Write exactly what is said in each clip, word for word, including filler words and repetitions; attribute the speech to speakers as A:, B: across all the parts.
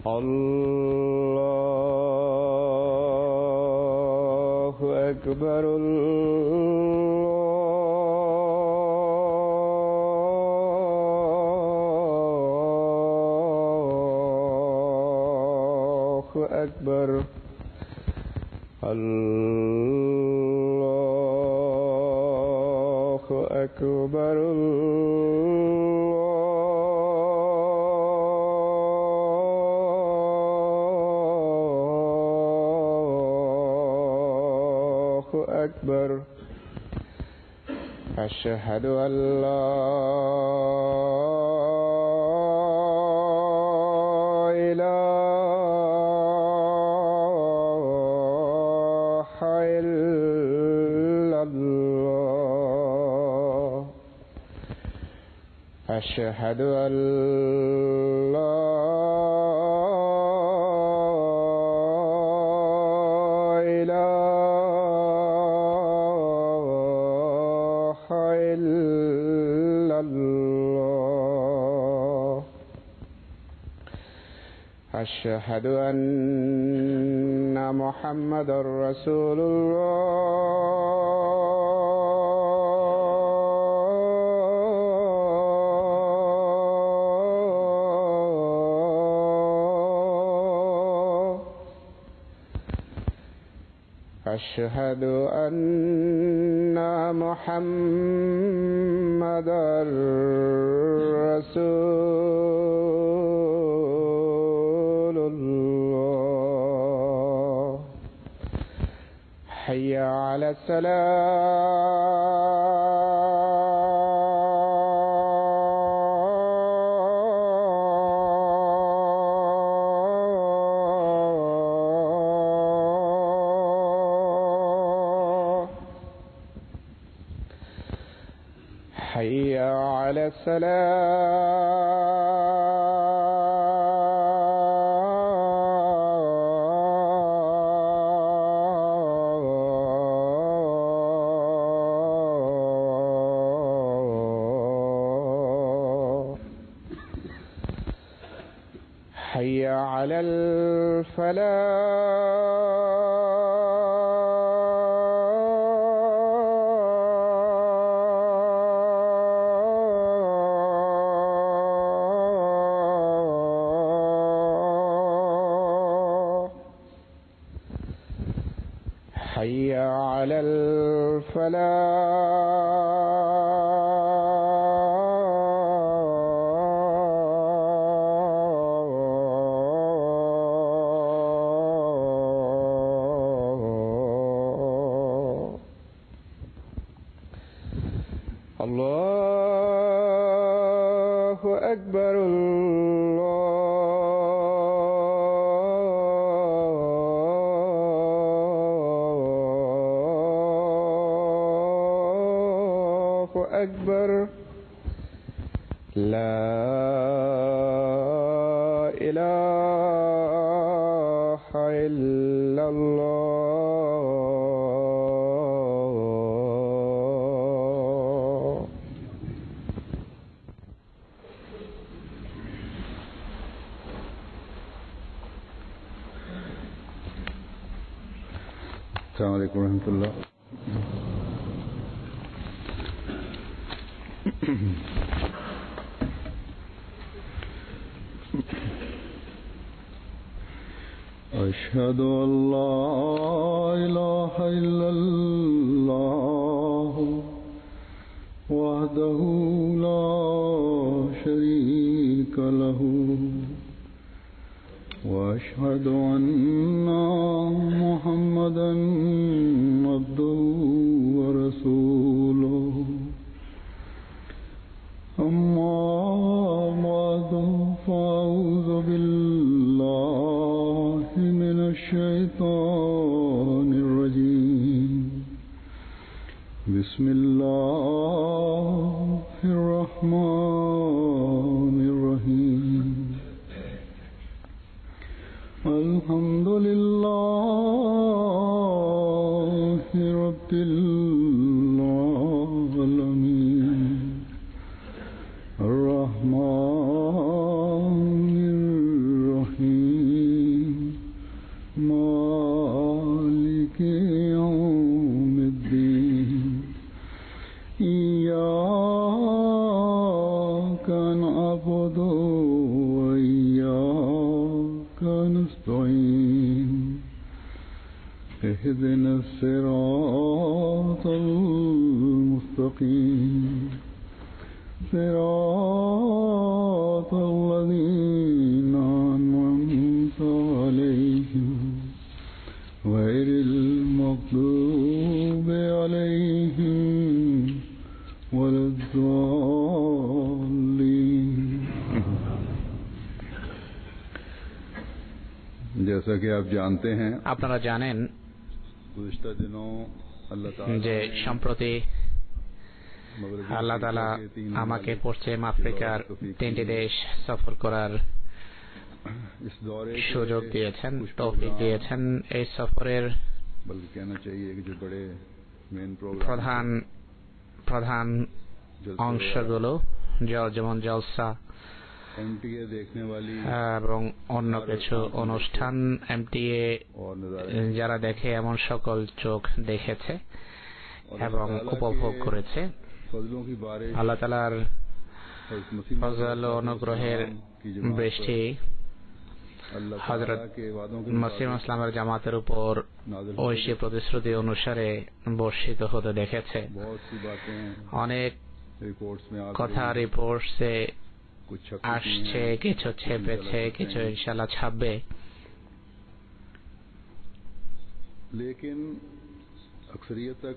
A: الله أكبر. الله أكبر. الله أكبر. الله أكبر. أشهد أن لا إله إلا الله. أشهد أن لا إله إلا الله. أشهد أن محمدا رسول الله. أشهد أن محمدا رسول الله. حي على الصلاة. حي على الصلاة. حي على الفلاح. حي على الفلاح. الله أكبر. الله أكبر. لا إله إلا الله. السلام عليكم ورحمة الله. أشهد أن لا إله إلا الله وحده لا شريك له وأشهد أن محمدا عبده ورسوله. أما بعد فأعوذ بالله من الشيطان الرجيم. بسم الله الرحمن الرحيم. الحمد لله رب العالمين. الرحمن الرحيم. اهدنا الصراط المستقيم صراط الذين أنعمت عليهم غير المغضوب عليهم ولا الضالين. जैसा कि आप जानते हैं,
B: আপনারা জানেন
A: गुज़िश्ता दिनों अल्लाह
B: যে
A: ताला
B: সম্প্রতি আল্লাহ তাআলা আমাকে পশ্চিম আফ্রিকার তিনটি দেশ সফর করার
A: इस दौरे
B: সুযোগ দিয়েছেন, তৌফিক দিয়েছেন। এই সফরের
A: बल्कि कहना चाहिए कि जो बड़े मेन प्रोग्राम
B: প্রধান প্রধান অংশগুলো যেমন জলসা
A: एमटीए देखने वाली
B: এবং অন্য কিছু অনুষ্ঠান, এমটিএ
A: और नज़ारे
B: যারা দেখে এমন সকল চোখ দেখেছে এবং উপভোগ করেছে।
A: फजलों की बारिश
B: আল্লাহ তাআলার
A: हज़रत मसीह
B: ফজল ও অনুগ্রহের
A: की जमात
B: বৃষ্টি
A: अल्लाह
B: হযরত
A: ताला के वादों के
B: মসিহ ইসলামের জামাতের উপর
A: नाज़िल
B: ঐশী প্রতিশ্রুতি অনুসারে বর্ষিত হতে দেখেছে।
A: बहुत सी बातें
B: অনেক
A: रिपोर्ट्स में आ
B: কথা রিপোর্টসে
A: कुछ छपी
B: আসছে, কিছু ছেপেছে, কিছু ইনশাআল্লাহ ছাপবে।
A: लेकिन अक्सरियत तक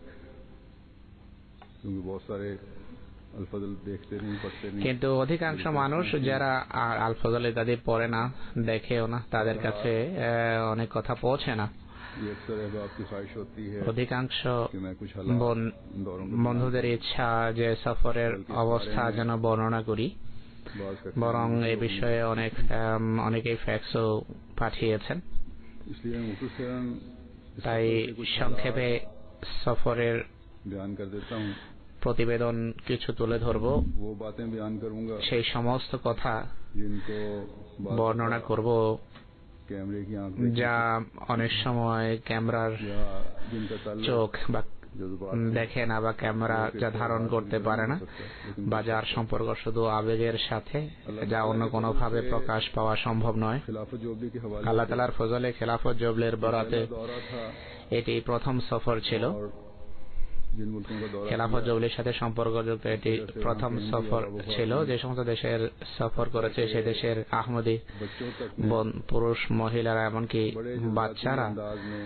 A: क्योंकि बहुत सारे अल्फजल देखते नहीं पढ़ते नहीं
B: কিন্তু অধিকাংশ মানুষ যারা আল ফজল ইত্যাদি পড়ে না, দেখেও না, তাদের কাছে অনেক কথা পৌঁছে না।
A: ये अक्सर अहबाब की ख्वाहिश होती है
B: অধিকাংশ
A: कि मैं कुछ हालात
B: বন-
A: दौरों के
B: বন্ধুদের ইচ্ছা যে সফরের অবস্থা যেন বর্ণনা করি,
A: बात करते
B: বরং
A: हैं।
B: এই বিষয়ে অনেক আম, অনেকেই ফ্যাক্সও পাঠিয়েছেন।
A: इसलिए मैं मुख्तसरन इस
B: তাই
A: सफर के कुछ
B: সংক্ষেপে সফরের
A: हालात बयान कर देता हूँ।
B: প্রতিবেদন কিছু তুলে ধরব।
A: वो बातें बयान करूंगा
B: সেই समस्त কথা
A: जिनको बात
B: বর্ণনা করব
A: कैमरे की आंख
B: যা অনেক সময় ক্যামেরার
A: या जिनका ताल्लुक
B: চোখ বা
A: जज्बात
B: দেখে না বা ক্যামেরা যা ধারণ করতে পারে না, বা যার সম্পর্ক শুধু আবেগের সাথে, যা অন্য কোনোভাবে প্রকাশ পাওয়া সম্ভব নয়।
A: खिलाफत जोबली के हवाले
B: আল্লাহ তাআলার ফজলে খেলাফত জবলের বরাতে
A: से दौरा था
B: এটি প্রথম সফর ছিল।
A: और जिन मुल्कों का दौरा
B: খেলাফত জবলির সাথে সম্পর্কযুক্ত এটি প্রথম সফর ছিল। যে সমস্ত দেশের সফর করেছে সে দেশের আহমদী
A: बच्चों तक
B: বন- পুরুষ, মহিলারা, এমনকি
A: बड़े
B: বাচ্চারা
A: अंदाज में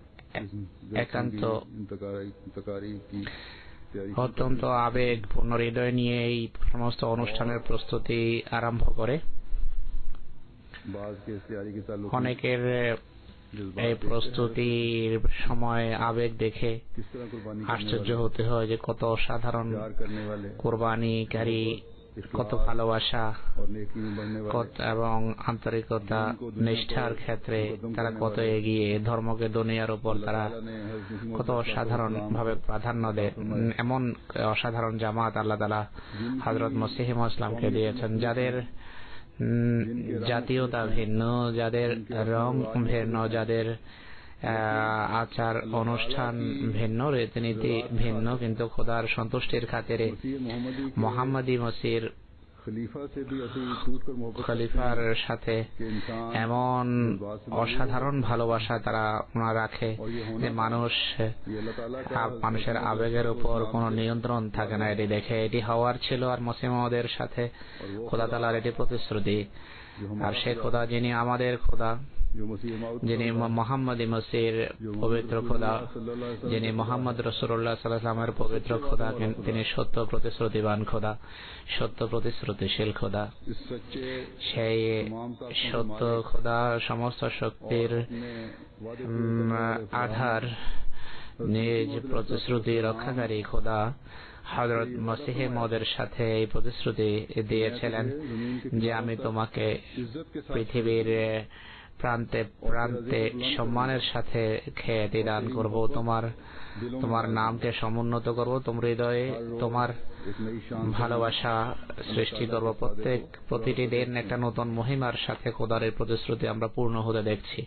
B: একান্ত
A: इंतकारी इंतकारी की तैयारी
B: অত্যন্ত আবেগপূর্ণ হৃদয় নিয়ে এই সমস্ত অনুষ্ঠানের প্রস্তুতি আরম্ভ করে।
A: बाज के इस तैयारी के ताल्लुक
B: অনেকের
A: जज्बात
B: এই
A: देखते
B: প্রস্তুতির সময় আবেগ দেখে
A: हैं, किस तरह कुर्बानी
B: আশ্চর্য হতে হয় যে কত অসাধারণ
A: प्यार करने वाले
B: কোরবানিকারী, কত ভালোবাসা
A: और नेकी में बढ़ने वाले
B: কত এবং আন্তরিকতা, নিষ্ঠার ক্ষেত্রে তারা কত এগিয়ে, ধর্মকে দুনিয়ার উপর তারা
A: अल्लाह ने हज़रत मसीह
B: কত অসাধারণ ভাবে প্রাধান্য দেয়। উম, এমন অসাধারণ জামাত আল্লাহ তাআলা হযরত মসিহ ইসলামকে দিয়েছেন, যাদের উম, জাতীয়তা ভিন্ন, যাদের রং ভিন্ন, যাদের আহ, আচার অনুষ্ঠান ভিন্ন, রীতিনীতি ভিন্ন, কিন্তু খোদার সন্তুষ্টির খাতিরে
A: मसीह मोहम्मदी के
B: মোহাম্মদী মসির
A: खलीफा से भी ऐसे ही टूट कर मोहब्बत
B: খলিফার সাথে
A: के इंसान
B: এমন অসাধারণ ভালোবাসা তারা ওনারা রাখে যে মানুষ
A: ये अल्लाह ताला का
B: আ- মানুষের আবেগের উপর কোনো নিয়ন্ত্রণ থাকে না। এটি দেখে এটি হওয়ার ছিল। আর মসিমদের সাথে খোদা তাআলার এটি প্রতিশ্রুতি। আর সে খোদা যিনি আমাদের খোদা,
A: जो मसीह माउद
B: যিনি মোহাম্মদী মসির পবিত্র খোদা, যিনি মোহাম্মদ রাসূলুল্লাহ সাল্লাল্লাহু আলাইহি ওয়াসাল্লামের পবিত্র খোদা, তিনি সত্য প্রতিশ্রুতিবান খোদা, সত্য প্রতিশ্রুতিশীল খোদা।
A: इस सच्चे
B: সেই সত্য খোদা সমস্ত শক্তির উম, আধার, নিজ প্রতিশ্রুতি রক্ষাকারী খোদা হযরত মসিহ মওদের সাথে এই প্রতিশ্রুতি দিয়েছিলেন যে আমি তোমাকে পৃথিবীর প্রান্তে প্রান্তে সম্মানের সাথে খ্যাতি দান করব, তোমার তোমার নামকে সমুন্নত করব, তোমার হৃদয়ে তোমার ভালোবাসা সৃষ্টি করব। প্রত্যেক প্রতিটি দিন একটা নতুন মহিমার সাথে খোদার এই প্রতিশ্রুতি আমরা পূর্ণ হতে দেখছি।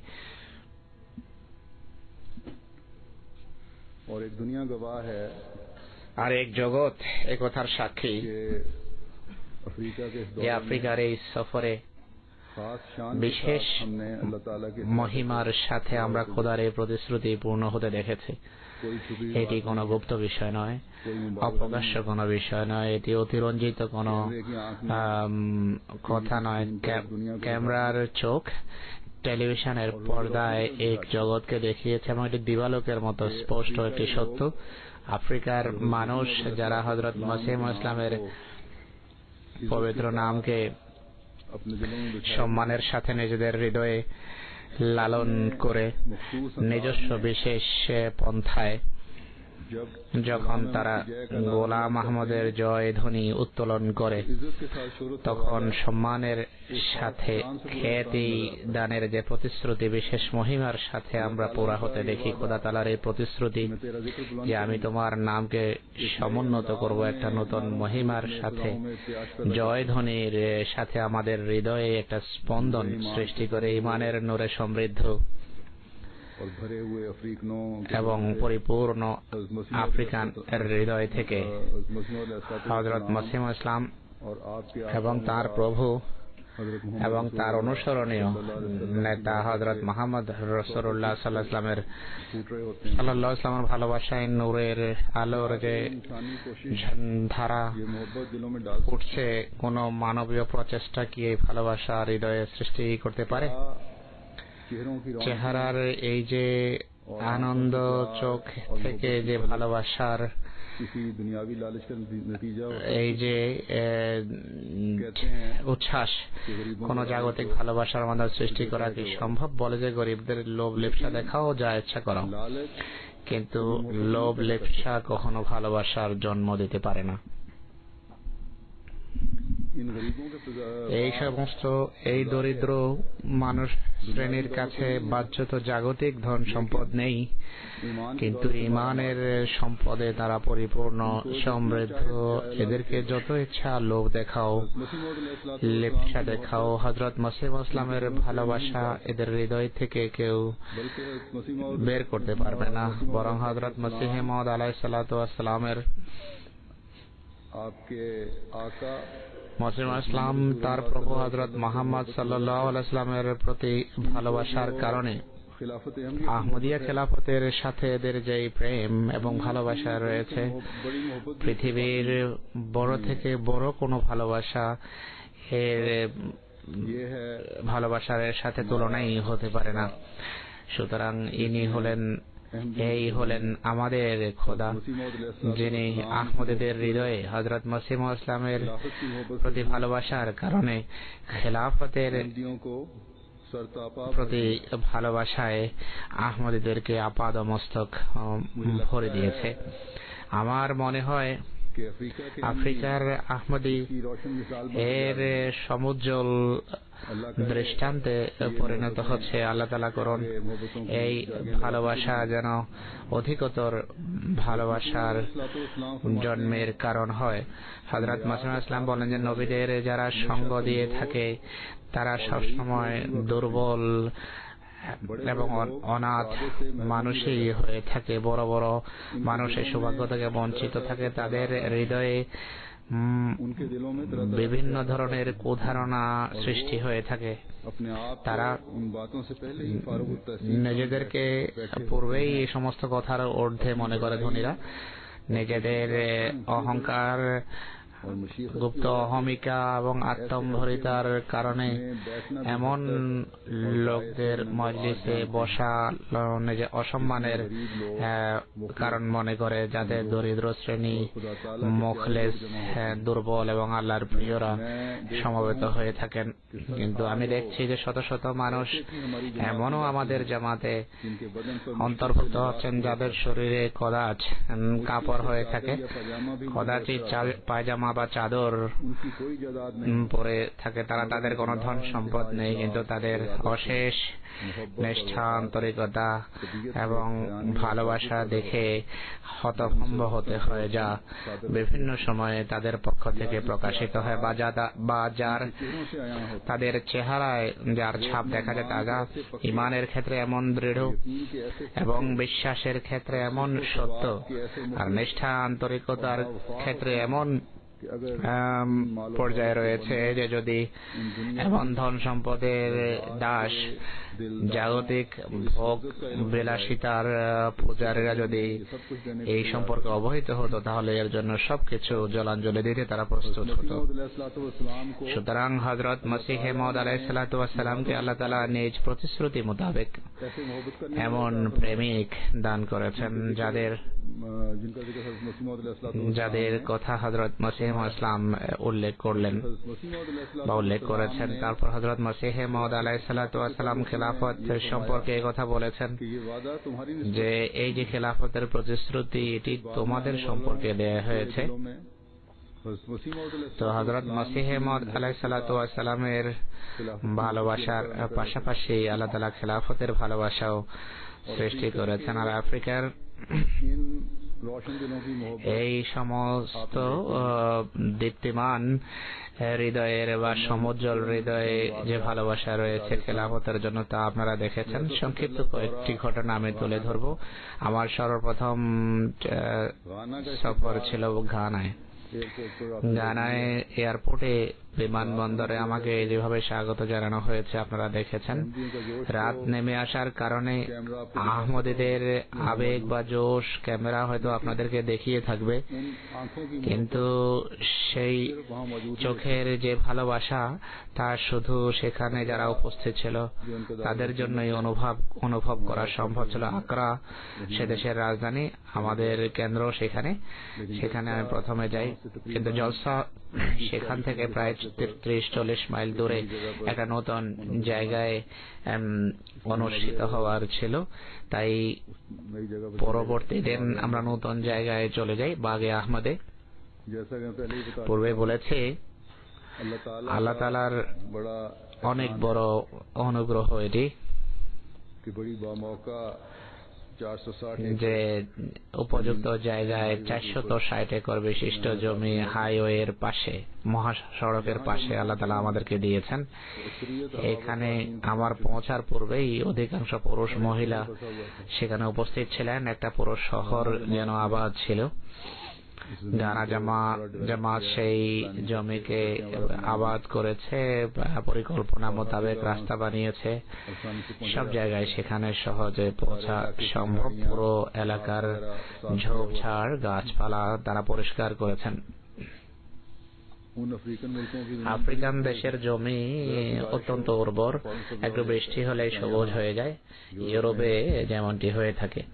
A: और एक दुनिया गवाह है
B: আর এক জগৎ একথার সাক্ষী
A: कि अफ्रीका के इस
B: যে
A: दौर
B: আফ্রিকার এই সফরে বিশেষ মহিমার সাথে আমরা খোদার এই প্রতিশ্রুতি পূর্ণ হতে দেখেছি। এটি কোনো গুপ্ত বিষয় নয়, অপ্রকাশ্য কোনো বিষয় নয়, এটি অতিরঞ্জিত কোনো কথা নয়। ক্যামেরার চোখ টেলিভিশনের পর্দায় এক জগৎকে দেখিয়েছে এবং এটি দিবালোকের মতো স্পষ্ট একটি সত্য। আফ্রিকার মানুষ যারা হযরত মসিহ ইসলামের পবিত্র নামকে সম্মানের সাথে নিজেদের হৃদয়ে লালন করে নিজস্ব বিশেষ পন্থায় যখন তারা গোলাম আহমদের জয় ধ্বনি উত্তোলন করে, তখন সম্মানের সাথে খ্যাতি দানের যে প্রতিশ্রুতি বিশেষ মহিমার সাথে আমরা পুরা হতে দেখি, খোদা তাআলার এই প্রতিশ্রুতি যে আমি তোমার নামকে সমুন্নত করব একটা নতুন মহিমার সাথে, জয় ধ্বনির সাথে আমাদের হৃদয়ে একটা স্পন্দন সৃষ্টি করে ঈমানের নূরে সমৃদ্ধ এবং পরিপূর্ণ আফ্রিকান হৃদয় থেকে হযরত মসিহ ইসলাম এবং তার প্রভু এবং তার অনুসরণীয় নেতা হযরত মুহাম্মদ রাসূলুল্লাহ সাল্লাল্লাহু আলাইহি সাল্লামের সাল্লামের ভালোবাসায় নূরের আলোর যে ধারা উঠছে, কোন মানবীয় প্রচেষ্টা কি এই ভালোবাসা হৃদয়ে সৃষ্টি করতে পারে? চেহারার এই যে আনন্দ, চোখ থেকে যে ভালোবাসার এই যে উচ্ছ্বাস, কোন জাগতিক ভালোবাসার মধ্যে সৃষ্টি করা কি সম্ভব? বলে যে গরিবদের লোভ লিপ্সা দেখাও, যা ইচ্ছা করো, কিন্তু লোভ লিপ্সা কখনো ভালোবাসার জন্ম দিতে পারে না। এই সমস্ত এই দরিদ্র মানুষ শ্রেণীর কাছে বাহ্যত জাগতিক ধন সম্পদ নেই, কিন্তু ঈমানের সম্পদে তারা পরিপূর্ণ সমৃদ্ধ। এদেরকে যত ইচ্ছা লোভ দেখাও, লিপ্সা দেখাও, হযরত মসিহ ইসলামের ভালোবাসা এদের হৃদয় থেকে কেউ বের করতে পারবে না। বরং হযরত মসিহ মাউদ আলাইহিস সালাতু ওয়াস সালামের মসিহ ইসলাম তার প্রভু হযরত মুহাম্মদ সাল্লাল্লাহু আলাইহি ওয়াসাল্লামের প্রতি ভালোবাসার কারণে আহমদিয়া খেলাফতের সাথে এদের যে প্রেম এবং ভালোবাসা রয়েছে, পৃথিবীর বড় থেকে বড় কোনো ভালোবাসা এর ভালোবাসার সাথে তুলনাই হতে পারে না। সুতরাং ইনি হলেন এই হলেন আমাদের খোদা, যিনি আহমদীদের হৃদয়ে হযরত মসিহ ইসলামের প্রতি ভালোবাসার কারণে খেলাফতের প্রতি ভালোবাসায় আহমদীদেরকে আপাদ মস্তক ভরে দিয়েছে। আমার মনে হয় আফ্রিকার আহমদী এর সমুজ্জ্বল দৃষ্টান্তে পরিণত হচ্ছে। আল্লাহ তাআলা করুন এই ভালোবাসা যেন অধিকতর ভালোবাসার জন্মের কারণ হয়। হযরত মসিহ ইসলাম বলেন যে নবীদের যারা সঙ্গ দিয়ে থাকে তারা সবসময় দুর্বল এবং অনাথ মানুষই হয়ে থাকে। বড় বড় মানুষের সৌভাগ্য থেকে বঞ্চিত থাকে। তাদের হৃদয়ে বিভিন্ন ধরনের কুধারণা সৃষ্টি হয়ে থাকে। তারা নিজেদেরকে পূর্বেই এই সমস্ত কথার ঊর্ধ্বে মনে করে ধনীরা। নিজেদের অহংকার, গুপ্ত অহমিকা এবং আত্মম্ভরিতার কারণে এমন লোকদের মজলিসে বসা নিজে অসম্মানের কারণ মনে করে, যাদের দরিদ্র শ্রেণী, মুখলেস, দুর্বল এবং আল্লাহর প্রিয়রা সমবেত হয়ে থাকেন। কিন্তু আমি দেখছি যে শত শত মানুষ এমনও আমাদের জামাতে অন্তর্ভুক্ত হচ্ছেন যাদের শরীরে কদাচ কাপড় হয়ে থাকে, কদাচিৎ পায়জামা বা চাদর পরে থাকে। তারা তাদের কোনো ধন সম্পদ নেই, কিন্তু তাদের অশেষ নিষ্ঠা, আন্তরিকতা এবং ভালোবাসা দেখে হতভম্ব হতে হয়, যা বিভিন্ন সময়ে তাদের পক্ষ থেকে প্রকাশিত হয় বা যার তাদের চেহারায় যার ছাপ দেখা যায়। তারা ঈমানের ক্ষেত্রে এমন দৃঢ় এবং বিশ্বাসের ক্ষেত্রে এমন সত্য আর নিষ্ঠা আন্তরিকতার ক্ষেত্রে এমন পর্যায়ে রয়েছে যে যদি এমন ধন সম্পদের দাস জাগতিক ভোগ বিলাসিতার পূজারীরা যদি এই সম্পর্কে অবহিত হতো তাহলে এর জন্য সবকিছু জলাঞ্জলি দিতে তারা প্রস্তুত হতো। সুতরাং হযরত মসিহ মাউদ আলাইহিস সালাতু ওয়াস সালামকে আল্লাহ তাআলা নিজ প্রতিশ্রুতি মোতাবেক এমন প্রেমিক দান করেছেন যাদের যাদের কথা হযরত মসিহ মাউদ ইসলাম উল্লেখ করলেন বা উল্লেখ করেছেন। তারপর হযরত মসিহ মাউদ আলাইহিস সালাতু ওয়াস সালাম খেলাফত সম্পর্কে এই কথা বলেছেন যে এই যে খেলাফতের প্রতিশ্রুতি এটি তোমাদের সম্পর্কে দেয়া হয়েছে। তো হযরত মসিহ মাউদ আলাইহিস সালাতু ওয়াস সালামের ভালোবাসার পাশাপাশি আল্লাহ তাআলা খেলাফতের ভালোবাসাও সৃষ্টি করেছেন। আর আফ্রিকার এই সমস্ত দীপ্তিমান হৃদয়ের বা সমুজ্জ্বল হৃদয়ে যে ভালোবাসা রয়েছে খেলাফতের জন্য তা আপনারা দেখেছেন। সংক্ষিপ্ত কয়েকটি ঘটনা আমি তুলে ধরব। আমার সর্বপ্রথম সফর ছিল ঘানায়। ঘানায় এয়ারপোর্টে বিমানবন্দরে আমাকে যেভাবে স্বাগত জানানো হয়েছে আপনারা দেখেছেন। রাত নেমে আসার কারণে আহমদীদের আবেগ বা জোশ ক্যামেরা হয়তো আপনাদেরকে দেখিয়ে থাকবে, কিন্তু সেই চোখের যে ভালোবাসা তা শুধু সেখানে যারা উপস্থিত ছিল তাদের জন্যই অনুভব অনুভব করা সম্ভব ছিল। আকরা সে দেশের রাজধানী, আমাদের কেন্দ্র সেখানে। সেখানে আমি প্রথমে যাই, কিন্তু জলসা সেখান থেকে প্রায় ত্রিশ চল্লিশ মাইল দূরে একটা নতুন জায়গায় অনুষ্ঠিত হওয়ার ছিল। তাই পরবর্তী দিন আমরা নতুন জায়গায় চলে যাই, বাগে আহমদে। পূর্বে বলেছি আল্লাহ তাআলার অনেক বড় অনুগ্রহ এটি যে উপযুক্ত জায়গায় চারশত ষাট একর বিশিষ্ট জমি হাইওয়ের পাশে, মহাসড়কের পাশে আল্লাহ তাআলা আমাদেরকে দিয়েছেন। এখানে আমার পৌঁছার পূর্বেই অধিকাংশ পুরুষ মহিলা সেখানে উপস্থিত ছিলেন। একটা পুরো শহর যেন আবাদ ছিল। গানা জামাত সেই জমিকে আবাদ করেছে, পরিকল্পনা মোতাবেক রাস্তা বানিয়েছে, সব জায়গায় সেখানে সহজে পৌঁছা সম্ভব। পুরো এলাকার ঝোপঝাড় গাছপালা তারা পরিষ্কার করেছেন। আফ্রিকান দেশের জমি অত্যন্ত উর্বর, একটু বৃষ্টি হলেই সবুজ হয়ে যায়, ইউরোপে যেমনটি হয়ে থাকে।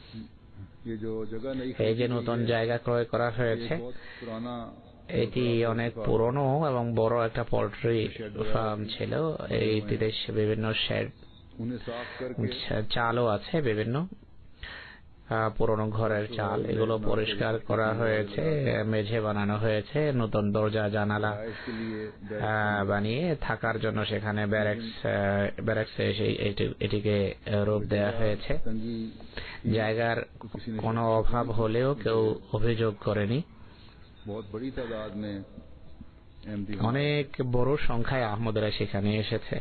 B: এই যে নতুন জায়গা ক্রয় করা হয়েছে এটি অনেক পুরনো এবং বড় একটা পোল্ট্রি ফার্ম ছিল। এই দেশে বিভিন্ন শেড, চালও আছে, বিভিন্ন পুরনো ঘরের চাল, এগুলো পরিষ্কার করা হয়েছে, মেঝে বানানো হয়েছে, নতুন দরজা জানালা বানিয়ে থাকার জন্য সেখানে ব্যারেক্স ব্যারেক্সে এটিকে রূপ দেওয়া হয়েছে। জায়গার কোনো অভাব হলেও কেউ অভিযোগ করেনি। অনেক বড় সংখ্যায় আহমদরা সেখানে এসেছে।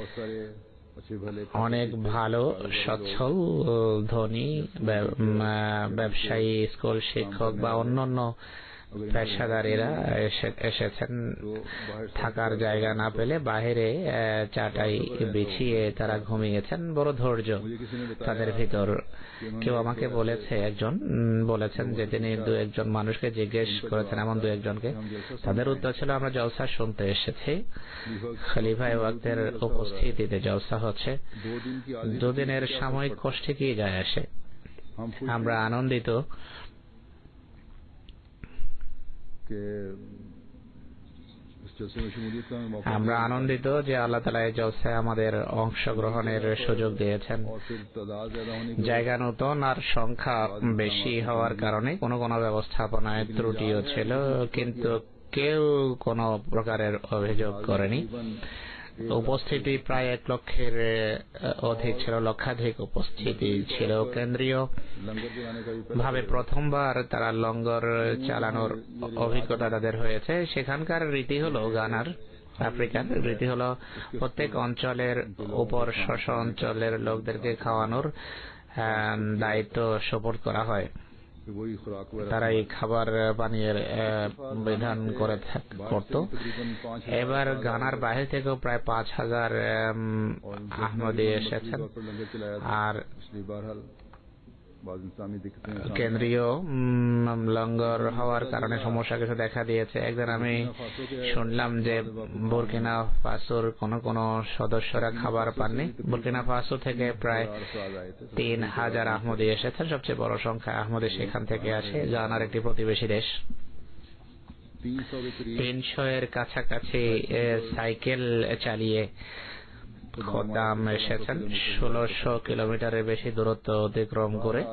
B: অনেক ভালো সচ্ছল ধনী ব্যবসায়ী, স্কুল শিক্ষক বা অন্যান্য পেশাদারেরা এসেছেন। থাকার জায়গা না পেলে বাইরে চাটাই বিছিয়ে তারা ঘুমিয়েছেন। বড় ধৈর্য তাদের ভিতর। কেউ আমাকে বলেছে, একজন বলেছেন যে তিনি দু একজন মানুষকে জিজ্ঞেস করেছেন, এমন দু একজনকে, তাদের উত্তর ছিল আমরা জলসা শুনতে এসেছি, খলিফা ওয়াক্তের উপস্থিতিতে জলসা হচ্ছে, দুদিনের সাময়িক কষ্টে কি যায় আসে। আমরা আনন্দিত আমরা আনন্দিত যে আল্লাহ তাআলা এই জলসায় আমাদের অংশগ্রহণের সুযোগ দিয়েছেন। জায়গা নতুন আর সংখ্যা বেশি হওয়ার কারণে কোনো কোনো ব্যবস্থাপনায় ত্রুটিও ছিল, কিন্তু কেউ কোনো প্রকারের অভিযোগ করেনি। উপস্থিতি প্রায় এক লক্ষের অধিক ছিল, লক্ষাধিক উপস্থিতি ছিল। কেন্দ্রীয় ভাবে প্রথমবার তারা লঙ্গর চালানোর অভিজ্ঞতা তাদের হয়েছে। সেখানকার রীতি হলো, গানার আফ্রিকার রীতি হলো প্রত্যেক অঞ্চলের উপর স্ব অঞ্চলের লোকদেরকে খাওয়ানোর দায়িত্ব সুপর্দ করা হয়। তারা এই খাবার পানীয়ের বিধান করে করত। এবার গানার বাইরে থেকেও প্রায় পাঁচ হাজার আহমদী এসেছেন। আর কেন্দ্রীয় লঙ্গর হওয়ার কারণে সমস্যা কিছু দেখা দিয়েছে। একদিন আমি শুনলাম যে বুরকিনা ফাসোর কোন কোন সদস্যরা খাবার পাননি। বুরকিনা ফাসো থেকে প্রায় তিন হাজার আহমদী এসেছেন। সবচেয়ে বড় সংখ্যা আহমদী সেখান থেকে আসে। গানার একটি প্রতিবেশী দেশ। তিনশো এর কাছাকাছি সাইকেল চালিয়ে খোদ্দাম এসেছেন, ষোলোশো কিলোমিটারের বেশি দূরত্ব অতিক্রম করে।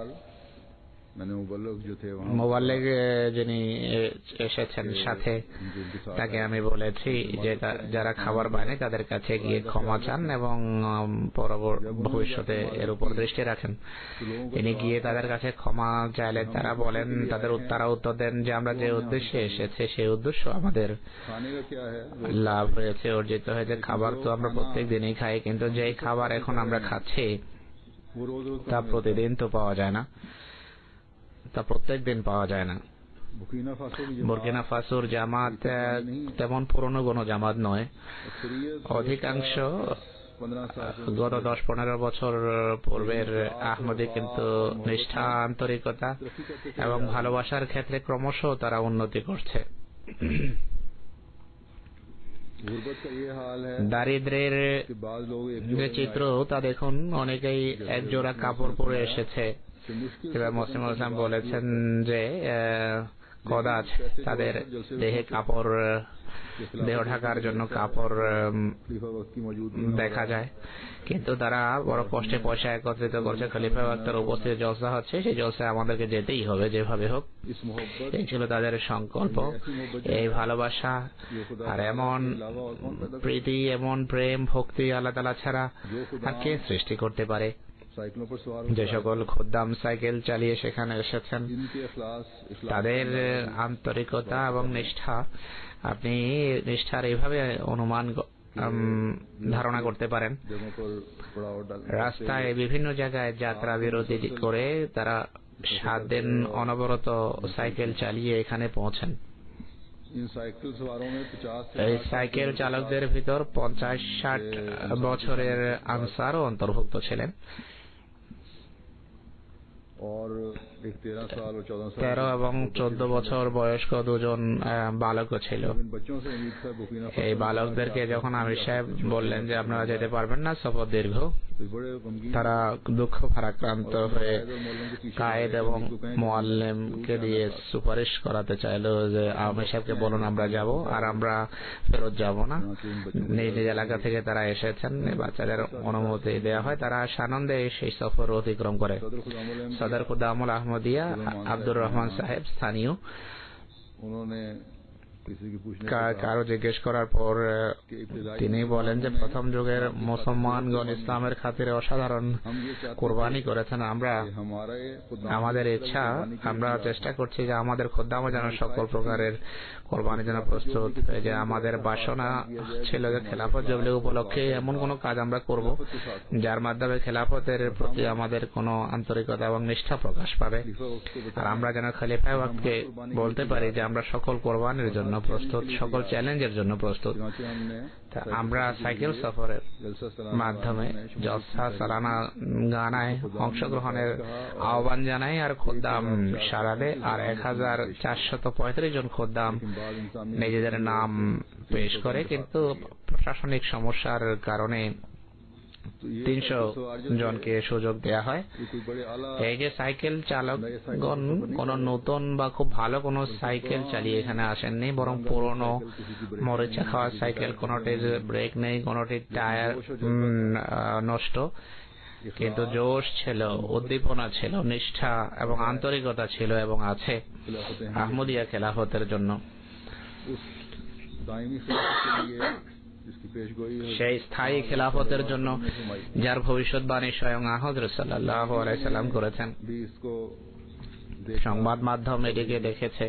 B: মোবাল্লেগ যিনি এসেছেন সাথে, তাকে আমি বলেছি যে যারা খাবার পায়নি তাদের কাছে গিয়ে ক্ষমা চান এবং ভবিষ্যতে এর উপর দৃষ্টি রাখেন। তিনি গিয়ে তাদের কাছে ক্ষমা চাইলে তারা বলেন, তাদের তারা উত্তর দেন যে আমরা যে উদ্দেশ্যে এসেছে সেই উদ্দেশ্য আমাদের লাভ হয়েছে, অর্জিত হয়েছে। খাবার তো আমরা প্রত্যেক দিনই খাই, কিন্তু যে খাবার এখন আমরা খাচ্ছি তা প্রতিদিন তো পাওয়া যায় না, তা প্রত্যেক দিন পাওয়া যায় না। বুরকিনা ফাসোর জামাত তেমন পুরনো কোনো জামাত নয়। অধিকাংশ গত দশ পনেরো বছর পূর্বের আহমদী, কিন্তু নিষ্ঠা, আন্তরিকতা এবং ভালোবাসার ক্ষেত্রে ক্রমশ তারা উন্নতি করছে। দারিদ্রের যে চিত্র তা দেখুন, অনেকেই এক জোড়া কাপড় পরে এসেছে। মুসলিম ইসলাম বলেছেন যে কদাচ তাদের দেহে কাপড়, দেহ ঢাকার জন্য কাপড় দেখা যায়, কিন্তু তারা বড় কষ্টে পয়সা একত্রিত করছে। খলিফা ওয়াক্তের উপস্থিত জলসা হচ্ছে, সেই জলসায় আমাদেরকে যেতেই হবে যেভাবে হোক। এই ছিল তাদের সংকল্প। এই ভালোবাসা আর এমন প্রীতি, এমন প্রেম, ভক্তি আল্লাহ তাআলা ছাড়া আর কে সৃষ্টি করতে পারে? যে সকল খোদ্দাম সাইকেল চালিয়ে সেখানে এসেছেন, তাদের আন্তরিকতা এবং নিষ্ঠা, আপনি নিষ্ঠার এইভাবে অনুমান ধারণা করতে পারেন। রাস্তায় বিভিন্ন জায়গায় যাত্রা বিরতি করে তারা সাত দিন অনবরত সাইকেল চালিয়ে এখানে পৌঁছেন। এই সাইকেল চালকদের ভিতর পঞ্চাশ ষাট বছরের আনসারও অন্তর্ভুক্ত ছিলেন। তেরো এবং চোদ্দ বছর বয়স্ক দুজন বালকও ছিল। এই বালকদেরকে যখন আমির সাহেব বললেন যে আপনারা যেতে পারবেন না, সফর দীর্ঘ, তারা দুঃখ ভারাক্রান্ত হয়ে কায়েদ এবং মুআল্লিমকে দিয়ে সুপারিশ করাতে চাইলো যে আমির সাহেবকে বলুন আমরা যাব, আর আমরা ফেরত যাব না। নিজ নিজ এলাকা থেকে তারা এসেছেন, বাচ্চাদের অনুমতি দেওয়া হয়, তারা সানন্দে সেই সফর অতিক্রম করে। সদর খুদামুল আহমদিয়া আব্দুর রহমান সাহেব স্থানীয়, কারো জিজ্ঞেস করার পর তিনি বলেন যে প্রথম যুগের মুসলমানগণ ইসলামের খাতিরে অসাধারণ কোরবানি করেছেন। আমরা আমাদের ইচ্ছা, আমরা চেষ্টা করছি যে আমাদের খোদ্দামও যেন সকল প্রকারের কোরবানি যেন প্রস্তুত, যে আমাদের বাসনা ছিল যে খেলাফত জুবলি উপলক্ষে এমন কোন কাজ আমরা করব যার মাধ্যমে খেলাফতের প্রতি আমাদের কোনো আন্তরিকতা এবং নিষ্ঠা প্রকাশ পাবে, আর আমরা যেন খলিফা ওয়াক্তকে বলতে পারি যে আমরা সকল কোরবানির জন্য প্রস্তুত, সকল চ্যালেঞ্জের জন্য প্রস্তুত। আমরা সাইকেল সফরের মাধ্যমে জলসা, সালানা গানায় অংশগ্রহণের আহ্বান জানাই, আর খোদ্দাম সারা দেয়। আর এক হাজার চারশত পঁয়ত্রিশ জন খোদ্দাম নিজেদের নাম পেশ করে, কিন্তু প্রশাসনিক সমস্যার কারণে তিনশো জনকে সুযোগ দেয়া হয়। এই যে সাইকেল চালকগণ কোন নতুন বা খুব ভালো কোন সাইকেল চালিয়ে এখানে আসেননি, বরং পুরনো মরিচা খাওয়া সাইকেল, কোনটির ব্রেক নেই, কোনটির টায়ার নষ্ট, কিন্তু জোশ ছিল, উদ্দীপনা ছিল, নিষ্ঠা এবং আন্তরিকতা ছিল এবং আছে আহমদিয়া খেলাফতের জন্য। সেই স্থায়ী খেলাফতের জন্য যার ভবিষ্যৎবাণী স্বয়ং হযরত সাল্লাল্লাহু আলাইহি সাল্লাম করেছেন। সংবাদ মাধ্যম এটিকে দেখেছে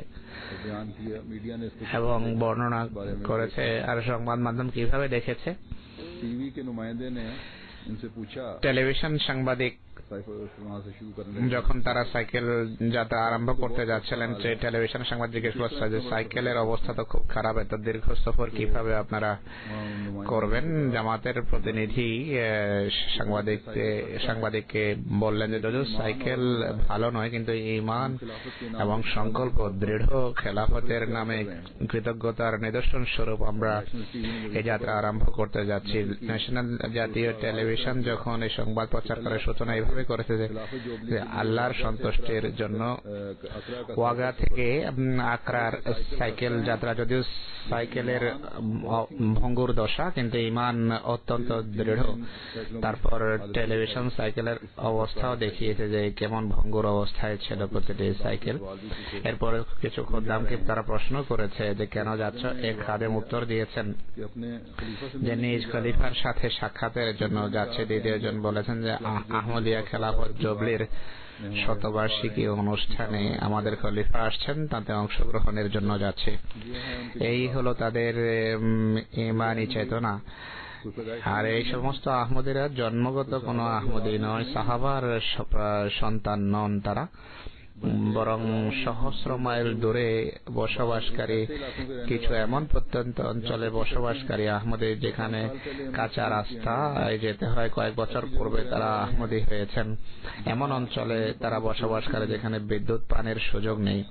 B: এবং বর্ণনা করেছে। আর সংবাদ মাধ্যম কিভাবে দেখেছে? টেলিভিশন সাংবাদিক যখন তারা সাইকেল যাত্রা আরম্ভ করতে যাচ্ছিলেন, যে টেলিভিশন সাংবাদিক জিজ্ঞেস করছে যে সাইকেলের অবস্থা তো খুব খারাপ, এত দীর্ঘ সফর কিভাবে আপনারা করবেন? জামাতের প্রতিনিধি সাংবাদিক সাংবাদিককে বললেন যে যদিও সাইকেল ভালো নয়, কিন্তু ঈমান এবং সংকল্প দৃঢ়, খেলাফতের নামে কৃতজ্ঞতার নিদর্শন স্বরূপ আমরা এই যাত্রা আরম্ভ করতে যাচ্ছি। ন্যাশনাল জাতীয় টেলিভিশন যখন এই সংবাদ প্রচার করার সূচনা এইভাবে করেছে যে আল্লাহর সন্তুষ্টির জন্য ওয়াগা থেকে আকরার সাইকেল যাত্রা, যদিও সাইকেলের ভঙ্গুর দশা কিন্তু ঈমান অত্যন্ত দৃঢ়। তারপর টেলিভিশন সাইকেলের অবস্থাও দেখিয়েছে যে কেমন ভঙ্গুর অবস্থায় ছিল প্রতিটি সাইকেল। এরপরে কিছু খোদ্দামকে তারা প্রশ্ন করেছে যে কেন যাচ্ছ? এক খাদেম উত্তর দিয়েছেন যে নিজ খলিফার সাথে সাক্ষাতের জন্য যাচ্ছে। দ্বিতীয় জন বলেছেন যে আহমদিয়া খেলাফত জবলির শতবার্ষিকী অনুষ্ঠানে আমাদের খলিফা আসছেন, তাতে অংশগ্রহণের জন্য যাচ্ছে। এই হলো তাদের ঈমানি চেতনা। আর এই সমস্ত আহমদীরা জন্মগত কোনো আহমদী নয়, সাহাবার সন্তান নন তারা, বরং সহস্র মাইল দূরে বসবাসকারী কিছু এমন প্রত্যন্ত অঞ্চলে বসবাসকারী আহমদী, যেখানে কাঁচা রাস্তা যেতে হয়। কয়েক বছর পূর্বে তারা আহমদী হয়েছেন। এমন অঞ্চলে তারা বসবাসকারী যেখানে বিদ্যুৎ পানির সুযোগ নেই।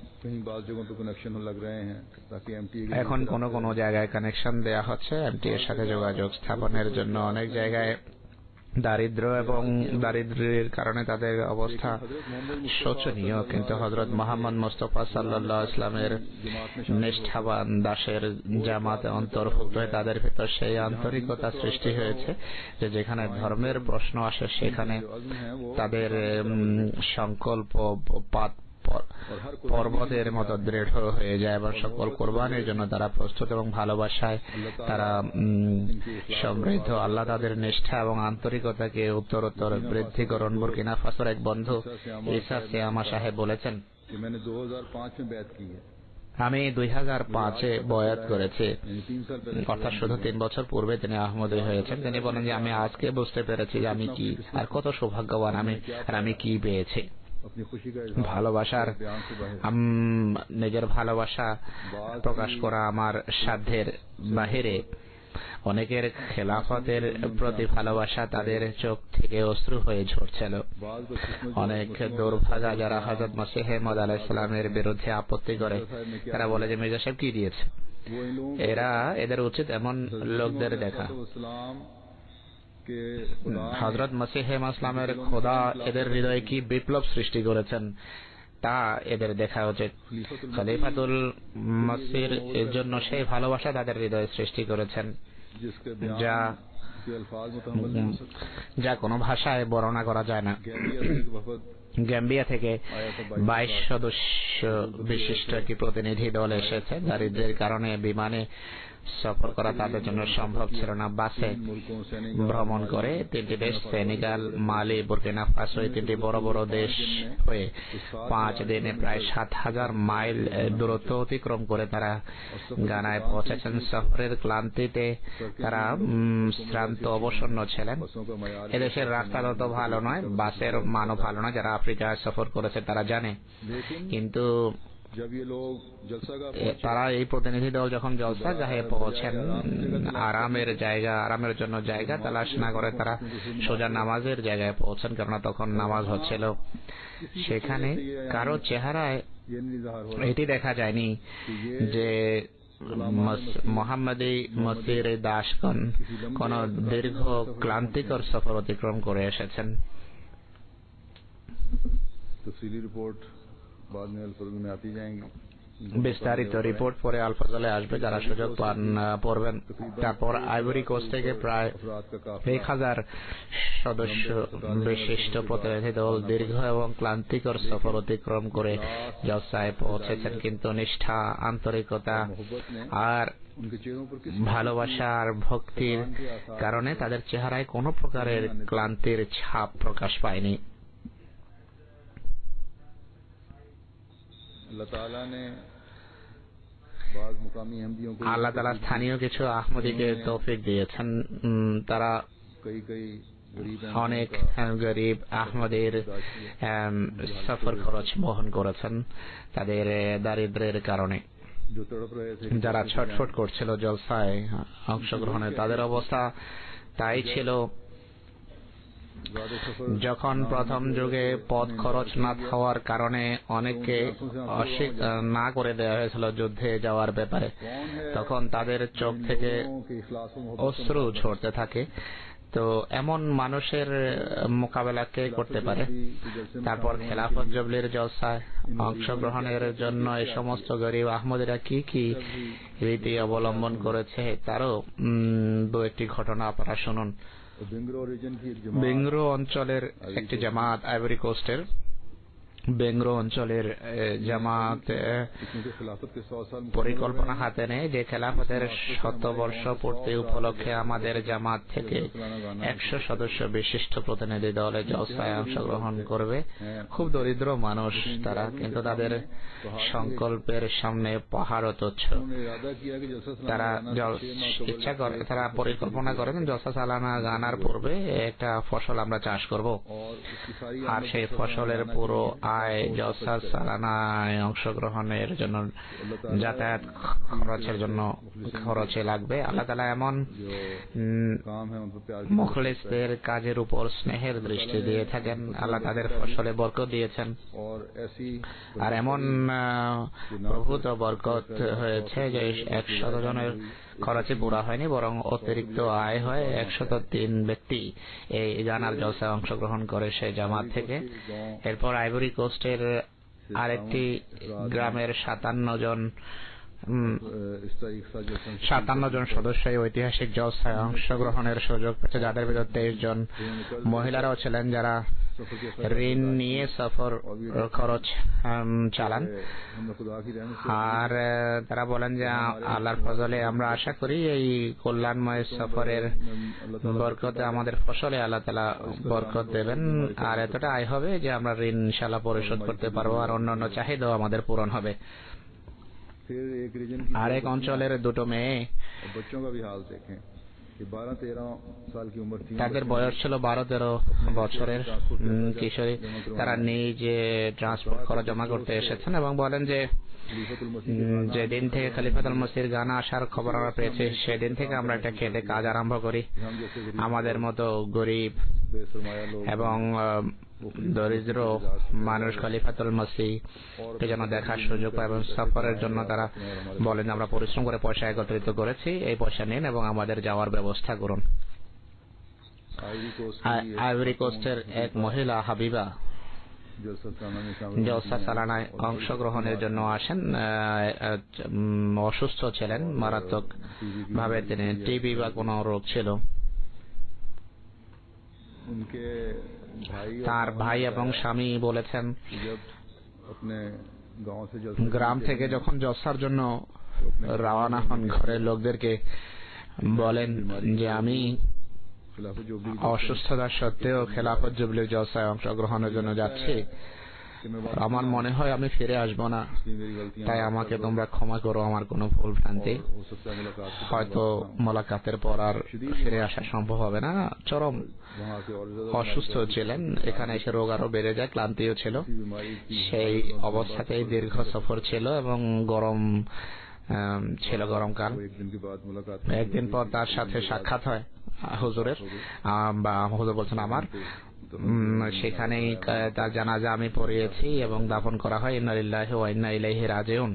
B: এখন কোন কোন জায়গায় কানেকশন দেয়া হচ্ছে এমটি এর সাথে যোগাযোগ স্থাপনের জন্য। অনেক জায়গায় দারিদ্র এবং দারিদ্র্যের কারণে তাদের অবস্থা শোচনীয়, কিন্তু হযরত মুহাম্মদ মুস্তাফা সাল্লাল্লাহু আলাইহি ওয়াসাল্লামের নিষ্ঠাবান দাসের জামাতে অন্তর্ভুক্ত হয়ে তাদের ভিতর সেই আন্তরিকতা সৃষ্টি হয়েছে যে যেখানে ধর্মের প্রশ্ন আসে সেখানে তাদের সংকল্প পাত পর্বতের মতো দৃঢ় হয়ে যায় এবং সকল কোরবানির জন্য তারা প্রস্তুত এবং ভালোবাসায় তারা সমৃদ্ধ। আল্লাহ তাদের নিষ্ঠা এবং আন্তরিকতাকে উত্তরোত্তর বৃদ্ধি করুন। বুরকিনা ফাসোর এক বন্ধু ঈসা সিয়ামা সাহেব বলেছেন, আমি দুই হাজার পাঁচে বয়াত করেছি, অর্থাৎ শুধু তিন বছর পূর্বে তিনি আহমদী হয়েছেন। তিনি বলেন যে আমি আজকে বুঝতে পেরেছি যে আমি কি আর কত সৌভাগ্যবান আমি, আর আমি কি পেয়েছি। ভালোবাসার নিজের ভালোবাসা প্রকাশ করা আমার সাধ্যের বাহিরে। অনেকের খেলাফতের প্রতি ভালোবাসা তাদের চোখ থেকে অশ্রু হয়ে ঝরছিল। অনেক দুর্ভাগা যারা হযরত মসিহ মাউদ আলাইহিস সালামের বিরুদ্ধে আপত্তি করে, তারা বলে যে মির্জা সাহেব কি দিয়েছে। এরা এদের উচিত এমন লোকদের দেখা। হযরত মসিহ মাউদ ইসলামের খোদা এদের হৃদয়ে কি বিপ্লব সৃষ্টি করেছেন তা এদের দেখা উচিত। খলিফাতুল মসির এর জন্য সেই ভালোবাসা তাদের হৃদয়ে সৃষ্টি করেছেন যা যা কোনো ভাষায় বর্ণনা করা যায় না। গ্যাম্বিয়া থেকে বাইশ সদস্য বিশিষ্ট একটি প্রতিনিধি দল এসেছে। দারিদ্র্যের কারণে বিমানে সফর করা তাদের জন্য সম্ভব ছিল না। বাসে ভ্রমণ করে তিনটি দেশ সেনেগাল, মালি, বুরকিনা ফাসো, এই তিনটি বড় বড় দেশ হয়ে পাঁচ দিনে প্রায় সাত হাজার মাইল দূরত্ব অতিক্রম করে তারা গানায় পৌঁছেছেন। সফরের ক্লান্তিতে তারা শ্রান্ত অবসন্ন ছিলেন। এদেশের রাস্তা তত ভালো নয়, বাসের মানও ভালো নয়। যারা আফ্রিকায় সফর করেছে তারা জানে। কিন্তু তারা এই প্রতিনিধি দল যখন জলসা গাহে পৌঁছেন, আরামের জায়গা আরামের জন্য জায়গা তালাশ না করে তারা সোজা নামাজের জায়গায় পৌঁছেন, কেননা তখন নামাজ হচ্ছিল। সেখানে কারো চেহারায় এটি দেখা যায়নি যে মোহাম্মদী মসির দাসগণ কোন দীর্ঘ ক্লান্তিকর সফর অতিক্রম করে এসেছেন। বিস্তারিত রিপোর্ট পরে আল ফজলে আসবে, যারা সুযোগ পান পড়বেন। তারপর আইভরি কোস্ট থেকে প্রায় এক হাজার সদস্য বিশিষ্ট প্রতিনিধি দল দীর্ঘ এবং ক্লান্তিকর সফর অতিক্রম করে জলসায় পৌঁছেছেন, কিন্তু নিষ্ঠা, আন্তরিকতা আর ভালোবাসা আর ভক্তির কারণে তাদের চেহারায় কোনো প্রকারের ক্লান্তির ছাপ প্রকাশ পায়নি। আল্লাহ তাআলা স্থানীয় কিছু আহমদীকে তৌফিক দিয়েছেন। তারা অনেক গরিব আহমদের সফর খরচ বহন করেছেন তাদের দারিদ্র্যের কারণে। যারা ছটফট করছিল জলসায় অংশগ্রহণে তাদের অবস্থা তাই ছিল। যখন প্রথম যুগে পথ খরচ না হওয়ার কারণে অনেককে অস্বীকার না করে দেওয়া হয়েছিল যুদ্ধে যাওয়ার ব্যাপারে, তখন তাদের চোখ থেকে অশ্রু ঝরতে থাকে। তো এমন মানুষের মোকাবেলা কে করতে পারে? তারপর খেলাফত জুবলির জলসায় অংশগ্রহণের জন্য এই সমস্ত গরিব আহমদীরা কি কি রীতি অবলম্বন করেছে তারও দু একটি ঘটনা আপনারা শুনুন। বেংরো অঞ্চলের একটি জামাত, আইভরি কোস্টের বেংরো অঞ্চলের জামাত পরিকল্পনা হাতে নেয় যে খেলাফতের শতবর্ষ পূর্তি উপলক্ষে আমাদের জামাত থেকে একশো সদস্য বিশিষ্ট প্রতিনিধি দলে জলসায় অংশগ্রহণ করবে। খুব দরিদ্র মানুষ তারা, কিন্তু তাদের সংকল্পের সামনে পাহাড় তুচ্ছ। তারা ইচ্ছা করে, তারা পরিকল্পনা করেন জলসা সালানা গানার পূর্বে একটা ফসল আমরা চাষ করব, আর সেই ফসলের পুরো আয় জলসা সালানায় অংশগ্রহণের জন্য যাতায়াত খরচের জন্য খরচে লাগবে। আল্লাহ তাআলা এমন মুখলিসদের কাজের উপর স্নেহের দৃষ্টি দিয়ে থাকেন। আল্লাহ তাদের ফসলে বরকত দিয়েছেন, আর এমন প্রভূত বরকত হয়েছে যে একশত জনের খরচে পুরা হয়নি, বরং অতিরিক্ত আয় হয়। একশত তিন ব্যক্তি এই গানার জলসায় অংশগ্রহণ করে সেই জামাত থেকে। এরপর আইভরি কোস্টের আরেকটি গ্রামের সাতান্ন জন সাতান্ন জন সদস্য ঐতিহাসিক জলসায় অংশগ্রহণের সুযোগ পেয়েছে, যাদের ভিতর তেইশ জন মহিলারাও ছিলেন যারা ঋণ নিয়ে সফর খরচ চালান। আর তারা বলেন যে আল্লাহর ফজলে আমরা আশা করি এই কল্যাণময় সফরের বরকতে আমাদের ফসলে আল্লাহ তাআলা বরকত দেবেন, আর এতটা আয় হবে যে আমরা ঋণ ইনশাআল্লাহ পরিশোধ করতে পারবো, আর অন্যান্য চাহিদাও আমাদের পূরণ হবে। আরেক অঞ্চলের দুটো মেয়ে, তাদের বয়স ছিল বারো তেরো বছরের কিশোরী। তারা নিজে ট্রান্সপোর্ট খরচ জমা করতে এসেছেন এবং বলেন যে যেদিন থেকে খলিফাতুল মসির গানা আসার খবর আমরা পেয়েছি সেদিন থেকে আমরা একটা খেতে কাজ আরম্ভ করি। আমাদের মতো গরিব এবং দরিদ্র মানুষ খলিফাতুল মসিহকে যেন দেখার সুযোগ পায়, এবং সফরের জন্য তারা বলেন আমরা পরিশ্রম করে পয়সা একত্রিত করেছি, এই পয়সা নিন এবং আমাদের যাওয়ার ব্যবস্থা করুন। আইভরি কোস্টের এক মহিলা হাবিবা জলসা সালানায় অংশগ্রহণের জন্য আসেন। অসুস্থ ছিলেন মারাত্মক ভাবে, তিনি টিবি বা কোনো রোগ ছিল। তার ভাই এবং স্বামী বলেছেন গ্রাম থেকে যখন জলসার জন্য রওনা হন ঘরের লোকদেরকে বলেন যে আমি অসুস্থতা সত্ত্বেও খেলাফত জুবলির জলসায় অংশগ্রহণের জন্য যাচ্ছি, আমার মনে হয় আমি ফিরে আসবো না, তাই আমাকে তোমরা ক্ষমা করো আমার কোনো ভুল ভ্রান্তি। হয়তো মোলাকাতের পর আর ফিরে আসা সম্ভব হবে না। চরম অসুস্থ ছিলেন, এখানে এসে রোগ আরো বেড়ে যায়, ক্লান্তিও ছিল। সেই অবস্থাতেই দীর্ঘ সফর ছিল এবং গরম ছিল, গরমকাল। একদিন পর তার সাথে সাক্ষাৎ হয় হুজুরের, বা হুজুর বলছেন আমার, সেখানেই তার জানাজা আমি পড়িয়েছি এবং দাফন করা হয়। ইন্না লিল্লাহি ওয়া ইন্না ইলাইহি রাজিউন।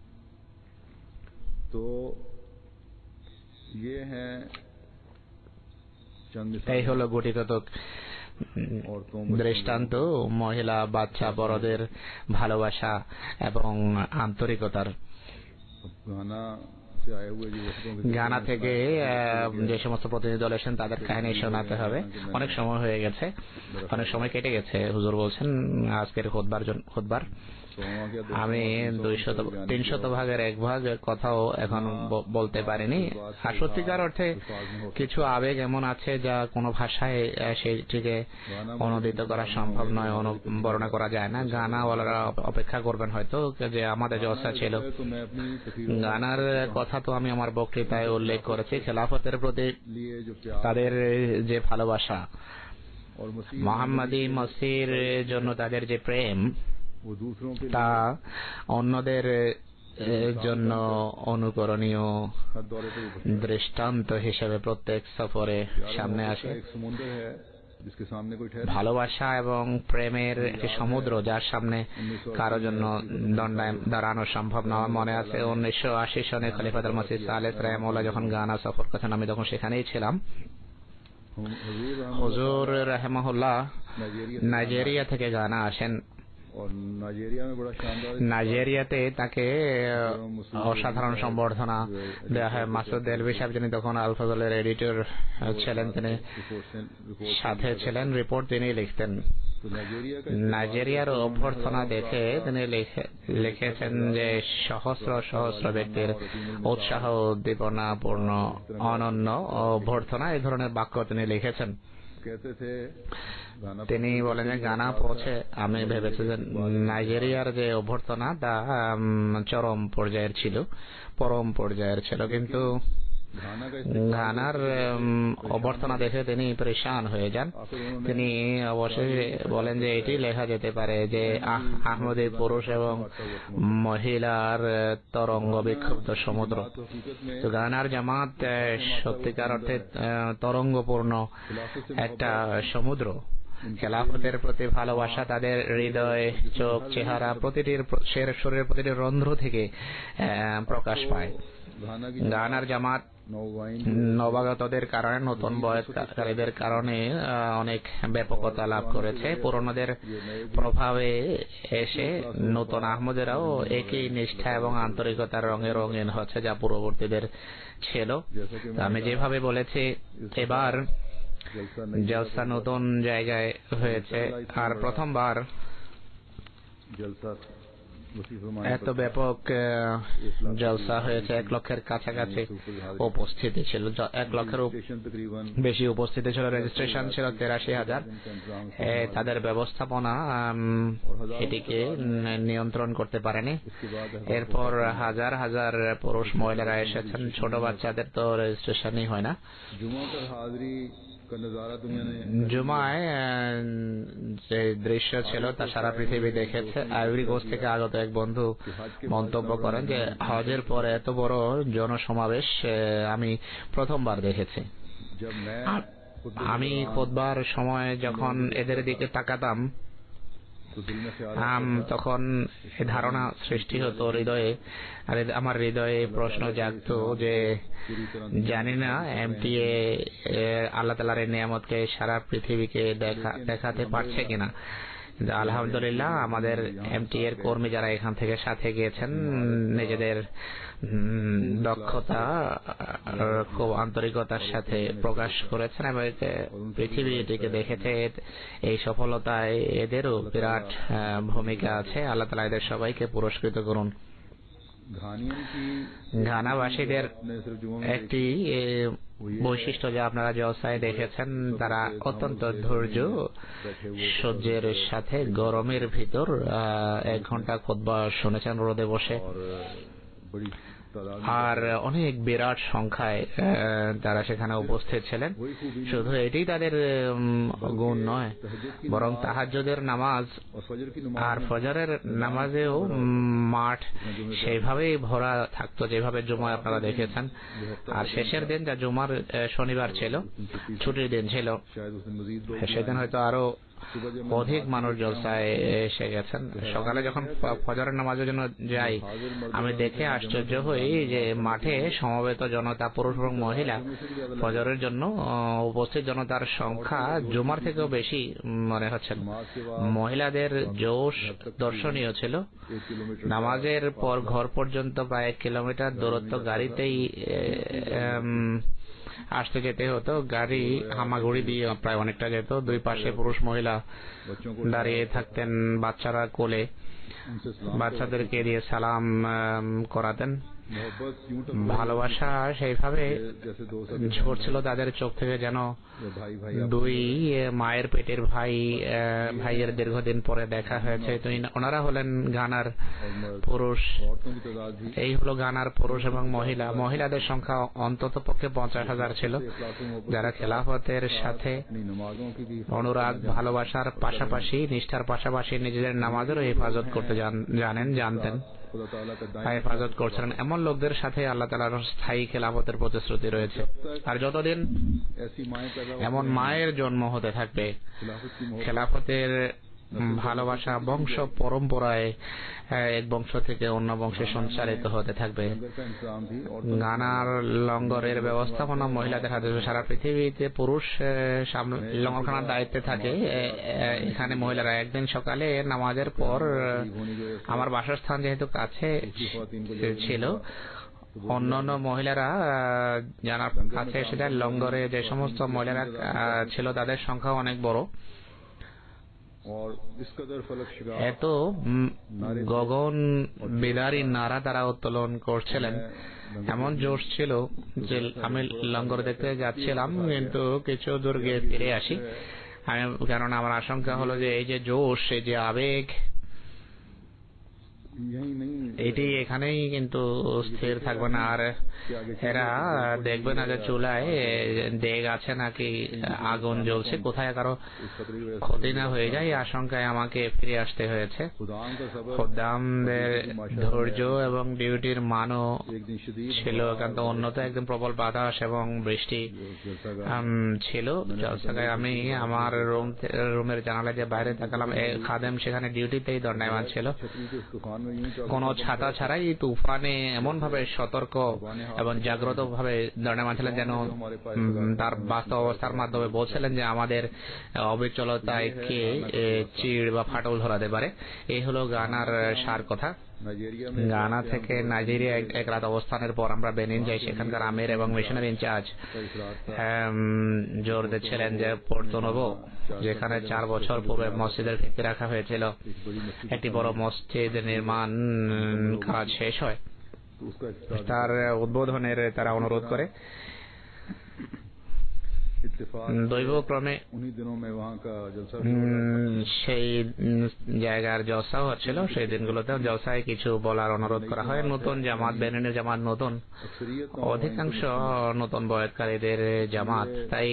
B: তো এই হলো গুটিকতক দৃষ্টান্ত মহিলা, বাচ্চা, বড়দের ভালোবাসা এবং আন্তরিকতার। গানা থেকে যে সমস্ত প্রতিনিধি দল এসেছেন তাদের কাহিনী শোনাতে হবে। অনেক সময় হয়ে গেছে, অনেক সময় কেটে গেছে। হুজুর বলছেন আজকের খুতবার খুতবার আমি দুইশত তিনশত ভাগের এক ভাগ কথাও এখন বলতে পারিনি। আর সত্যিকার অর্থে কিছু আবেগ এমন আছে যা কোনো ভাষায় সেটিকে অনুদিত করা সম্ভব নয়, বর্ণনা করা যায় না। গানাওয়ালারা অপেক্ষা করবেন হয়তো যে আমাদের জলসা ছিল। গানার কথা তো আমি আমার বক্তৃতায় উল্লেখ করেছি। খেলাফতের প্রতি তাদের যে ভালোবাসা, মোহাম্মদী মসির জন্য তাদের যে প্রেম তা অন্যদের জন্য অনুকরণীয় দৃষ্টান্ত হিসেবে প্রত্যেক সফরে সামনে আসে। ভালোবাসা এবং প্রেমের একটি সমুদ্র যার সামনে কারো জন্য দণ্ডায় দাঁড়ানো সম্ভব না। আমার মনে আছে উনিশশো আশি সনে খলিফাতুল মসিহ সালেস রাহিমাহুল্লাহ যখন গানা সফর করেছেন, আমি তখন সেখানেই ছিলাম। হুজুর রাহিমাহুল্লাহ নাইজেরিয়া থেকে গানা আসেন। নাইজেরিয়াতে তাকে অসাধারণ সম্বর্ধনা দেওয়া হয়। মাসুদ দেলভি সাহেব, যিনি তখন আল ফজলের এডিটর ছিলেন, তিনি সাথে ছিলেন, রিপোর্ট তিনি লিখতেন। নাইজেরিয়ার অভ্যর্থনা দেখে তিনি লিখেছেন যে সহস্র সহস্র ব্যক্তির উৎসাহ উদ্দীপনাপূর্ণ অনন্য অভ্যর্থনা, এই ধরনের বাক্য তিনি লিখেছেন। তিনি বলেন যে গানা পৌঁছে আমি ভেবেছি যে নাইজেরিয়ার যে অভ্যর্থনা তা চরম পর্যায়ের ছিল, পরম পর্যায়ের ছিল, কিন্তু গানার অভ্যর্থনা দেখে তিনি পরেশান হয়ে যান। তিনি অবশ্যই বলেন যে এটি লেখা যেতে পারে যে আহমদী পুরুষ এবং মহিলার তরঙ্গ বিক্ষুব্ধ সমুদ্র। তো গানার জামাত সত্যিকার অর্থে তরঙ্গপূর্ণ একটা সমুদ্র। খেলাফতের প্রতি ভালোবাসা তাদের হৃদয়, চোখ, চেহারা, প্রতিটির শরীরের প্রতিটি রন্ধ্র থেকে প্রকাশ পায়। গানার জামাত নবাগতদের কারণে, নতুন বয়সকারীদের কারণে অনেক ব্যাপকতা লাভ করেছে। পুরনোদের প্রভাবে এসে নতুন আহমদেরাও একই নিষ্ঠা এবং আন্তরিকতার রঙে রঙিন হচ্ছে যা পূর্ববর্তীদের ছিল। আমি যেভাবে বলেছি, এবার জলসা নতুন জায়গায় হয়েছে, আর প্রথমবার এত ব্যাপক জলসা হয়েছে। এক লক্ষের কাছাকাছি উপস্থিতি ছিল, এক লক্ষের বেশি উপস্থিতি ছিল। রেজিস্ট্রেশন ছিল তেরাশি হাজার। তাদের ব্যবস্থাপনা এটিকে নিয়ন্ত্রণ করতে পারেনি। এরপর হাজার হাজার পুরুষ মহিলারা এসেছেন। ছোট বাচ্চাদের তো রেজিস্ট্রেশনই হয় না। জুমায় যে দৃশ্য ছিল তা সারা পৃথিবী দেখেছে। আইভরি কোস্ট থেকে আগত এক বন্ধু মন্তব্য করেন যে হজের পরে এত বড় জনসমাবেশ আমি প্রথমবার দেখেছি। আমি খুতবার সময় যখন এদের দিকে তাকাতাম, তখন এই ধারণা সৃষ্টি হতো হৃদয়ে, আর আমার হৃদয়ে প্রশ্ন জাগতো যে জানি না এমটিএ আল্লাহ তাআলার এই নিয়ামতকে সারা পৃথিবীকে দেখা দেখাতে পারছে কিনা। আলহামদুলিল্লাহ আমাদের এমটি এর কর্মী যারা এখান থেকে সাথে গিয়েছেন নিজেদের দক্ষতা খুব আন্তরিকতার সাথে প্রকাশ করেছেন এবং পৃথিবী এটিকে দেখেছে। এই সফলতায় এদেরও বিরাট ভূমিকা আছে। আল্লাহ তাআলা এদের সবাইকে পুরস্কৃত করুন। ঘানাবাসীদের একটি বৈশিষ্ট্য যা আপনারা জলসায় দেখেছেন, তারা অত্যন্ত ধৈর্য সহ্যের সাথে গরমের ভিতর এক ঘন্টা খুতবা শুনেছেন রোদে বসে, আর অনেক বিরাট সংখ্যায় তারা সেখানে উপস্থিত ছিলেন। শুধু এটি তাদের গুণ নয়, বরং তাহাজ্জুদের নামাজ আর ফজরের নামাজেও মাঠ সেইভাবেই ভরা থাকতো যেভাবে জুমায় আপনারা দেখেছেন। আর শেষের দিন, যা জুমার শনিবার ছিল, ছুটির দিন ছিল, সেদিন হয়তো আরো অধিক মানুষ জলসায় এসে গেছেন। সকালে যখন ফজরের নামাজের জন্য যাই, আমি দেখে আশ্চর্য হই যে মাঠে সমবেত জনতা, পুরুষ এবং মহিলা, ফজরের জন্য উপস্থিত জনতার সংখ্যা জুমার থেকেও বেশি মনে হচ্ছে। মহিলাদের জোশ দর্শনীয় ছিল। নামাজের পর ঘর পর্যন্ত প্রায় এক কিলোমিটার দূরত্ব গাড়িতেই আসতে যেতে হতো। গাড়ি হামাগুড়ি দিয়ে প্রায় অনেকটা যেত। দুই পাশে পুরুষ মহিলা দাঁড়িয়ে থাকতেন, বাচ্চারা কোলে, বাচ্চাদেরকে দিয়ে সালাম করাতেন।
A: मोहब्बत यूं टकराई
B: ভালোবাসা সেইভাবে
A: कि जैसे दो सगे
B: ঝরছিল তাদের চোখ থেকে, যেন
A: या भाई भाई
B: দুই মায়ের পেটের ভাই আহ, ভাইয়ের দীর্ঘদিন পরে দেখা হয়েছে। তো ইন- ওনারা হলেন গানার
A: और मर्द
B: পুরুষ।
A: औरतों की तादाद भी
B: এই হলো গানার পুরুষ এবং মহিলা। মহিলাদের সংখ্যা অন্তত পক্ষে পঞ্চাশ হাজার ছিল, যারা খেলাফতের সাথে
A: अपनी नमाजों की भी
B: অনুরাগ ভালোবাসার পাশাপাশি নিষ্ঠার পাশাপাশি নিজেদের নামাজেরও হেফাজত করতে জান- জানেন জানতেন
A: खुदा ताला का
B: বা হেফাজত করছিলেন। এমন লোকদের সাথে আল্লাহ তাআলার স্থায়ী খেলাফতের প্রতিশ্রুতি রয়েছে। আর যতদিন
A: ऐसी माएं पैदा
B: এমন মায়ের জন্ম হতে থাকবে,
A: खिलाफत की मोहब्बत
B: খেলাফতের ভালোবাসা বংশ পরম্পরায় এক বংশ থেকে অন্য বংশে সঞ্চারিত হতে থাকবে।
A: लंगर का इंतजाम भी और
B: গানার লঙ্গরের ব্যবস্থাপনা মহিলাদের হাতে। সারা পৃথিবীতে পুরুষ আহ, সামনে লঙ্গরখানার দায়িত্বে থাকে, এ- এ- এখানে মহিলারা একদিন সকালে নামাজের পর আহ, আমার বাসস্থান যেহেতু কাছে ছিল, অন্যান্য মহিলারা আহ, জানার কাছে এসে যায়। লঙ্গরে যে সমস্ত মহিলারা আহ, ছিল তাদের সংখ্যা অনেক বড়।
A: और इस कदर फलक शिगार
B: এত উম, গগন বিদারী নারা তারা উত্তোলন করছিলেন, এমন জোশ ছিল যে আমি লঙ্গর দেখতে যাচ্ছিলাম, কিন্তু কিছু দূর গিয়ে ফিরে আসি। আমি কেননা আমার আশঙ্কা হলো যে এই যে জোশ, এই যে আবেগ,
A: यही नहीं
B: এটি এখানেই কিন্তু স্থির থাকবে না। আর এরা দেখবে না যে চুলায় দেগ আছে নাকি আগুন জ্বলছে, কোথায় কারো
A: इस खतरे की वजह से
B: ক্ষতি না হয়ে যায়, এই আশঙ্কায় আমাকে ফিরে আসতে হয়েছে।
A: खुदाम का सबर
B: খোদ্দামদের ধৈর্য এবং ডিউটির মানও
A: एक दिन शदीद
B: ছিল একান্ত উন্নত। একদম প্রবল বাতাস এবং বৃষ্টি উম, ছিল জলসাগায়। আমি আমার রুম রুমের জানালায় যে বাইরে তাকালাম, এ খাদেম সেখানে ডিউটিতেই দণ্ডায়মান ছিল।
A: छतरी के इस तूफान में यूं चल
B: কোনো ছাতা ছাড়াই তুফানে এমন ভাবে সতর্ক এবং জাগ্রত ভাবে দণ্ডায়মান ছিলেন, যেন উম, তার বাস্তব অবস্থার মাধ্যমে বলছিলেন যে আমাদের অবিচলতায় কে এ, চিড় বা ফাটল ধরাতে পারে। এই হলো গানার সার কথা।
A: नाइजीरिया में
B: গানা থেকে নাইজেরিয়া এক- এক রাত অবস্থানের পর আমরা বেনিন যাই। সেখানকার আমির এবং মিশনারি ইনচার্জ
A: का इसरार था
B: উম, জোর দিচ্ছিলেন যে পোর্তো নোভো, যেখানে চার বছর পূর্বে মসজিদের ভিত্তি রাখা হয়েছিল,
A: एक बड़ी मस्जिद
B: একটি বড় মসজিদ নির্মাণ উম, কাজ শেষ হয়।
A: तो उसका इफ्तिताह
B: তার উদ্বোধনের তারা অনুরোধ করে।
A: इत्तेफाक
B: দৈবক্রমে
A: उन्हीं दिनों में वहाँ का जलसा भी हो रहा
B: উম, সেই উম, জায়গার জলসাও হচ্ছিল। সেই দিনগুলোতে জলসায় কিছু বলার অনুরোধ করা হয়। নতুন জামাত, বেনিনের জামাত নতুন,
A: था। अक्सरियत
B: অধিকাংশ নতুন বয়সকারীদের জামাত। তাই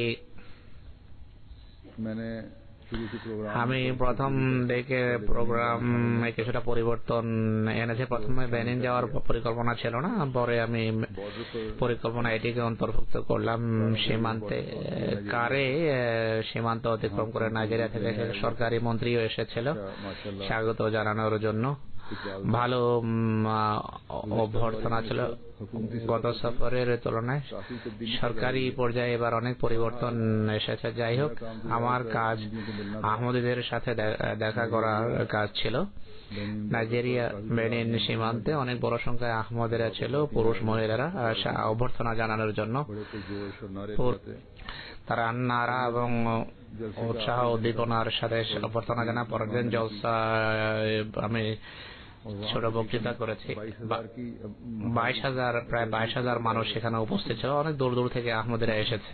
A: मैंने शुरू के प्रोग्राम
B: আমি প্রথম দিকে প্রোগ্রাম কিছুটা পরিবর্তন এনেছে। প্রথমে বেনিন যাওয়ার পরিকল্পনা ছিল না, পরে আমি
A: बॉर्डर पर
B: পরিকল্পনা এটিকে অন্তর্ভুক্ত করলাম। সীমান্তে কারে আহ, সীমান্ত অতিক্রম করে নাইজেরিয়া থেকে সরকারি মন্ত্রীও এসেছিল
A: माशाल्लाह
B: স্বাগত জানানোর জন্য। ভালো উম, আহ, অভ্যর্থনা ছিল গত সফরের তুলনায়।
A: काफी तब्दीली
B: সরকারি পর্যায়ে এবার অনেক পরিবর্তন এসেছে। যাই হোক, আমার কাজ আহমদীদের সাথে দে- দেখা করার কাজ ছিল। নাইজেরিয়া বেনিন সীমান্তে অনেক বড় সংখ্যায় আহমদেরা ছিল, পুরুষ মহিলারা আহ, সা- অভ্যর্থনা জানানোর জন্য।
A: बड़े पुरजोश और नारे
B: পুর-
A: लगाते
B: তারা নারা এবং উৎসাহ উদ্দীপনার সাথে অভ্যর্থনা জানা। পরের দিন জলসা আমি ছোট বক্তৃতা করেছি।
A: बाईस हजार की
B: বাইশ হাজার প্রায় বাইশ হাজার মানুষ সেখানে উপস্থিত ছিল। অনেক দূর দূর থেকে আহমদীরা এসেছে।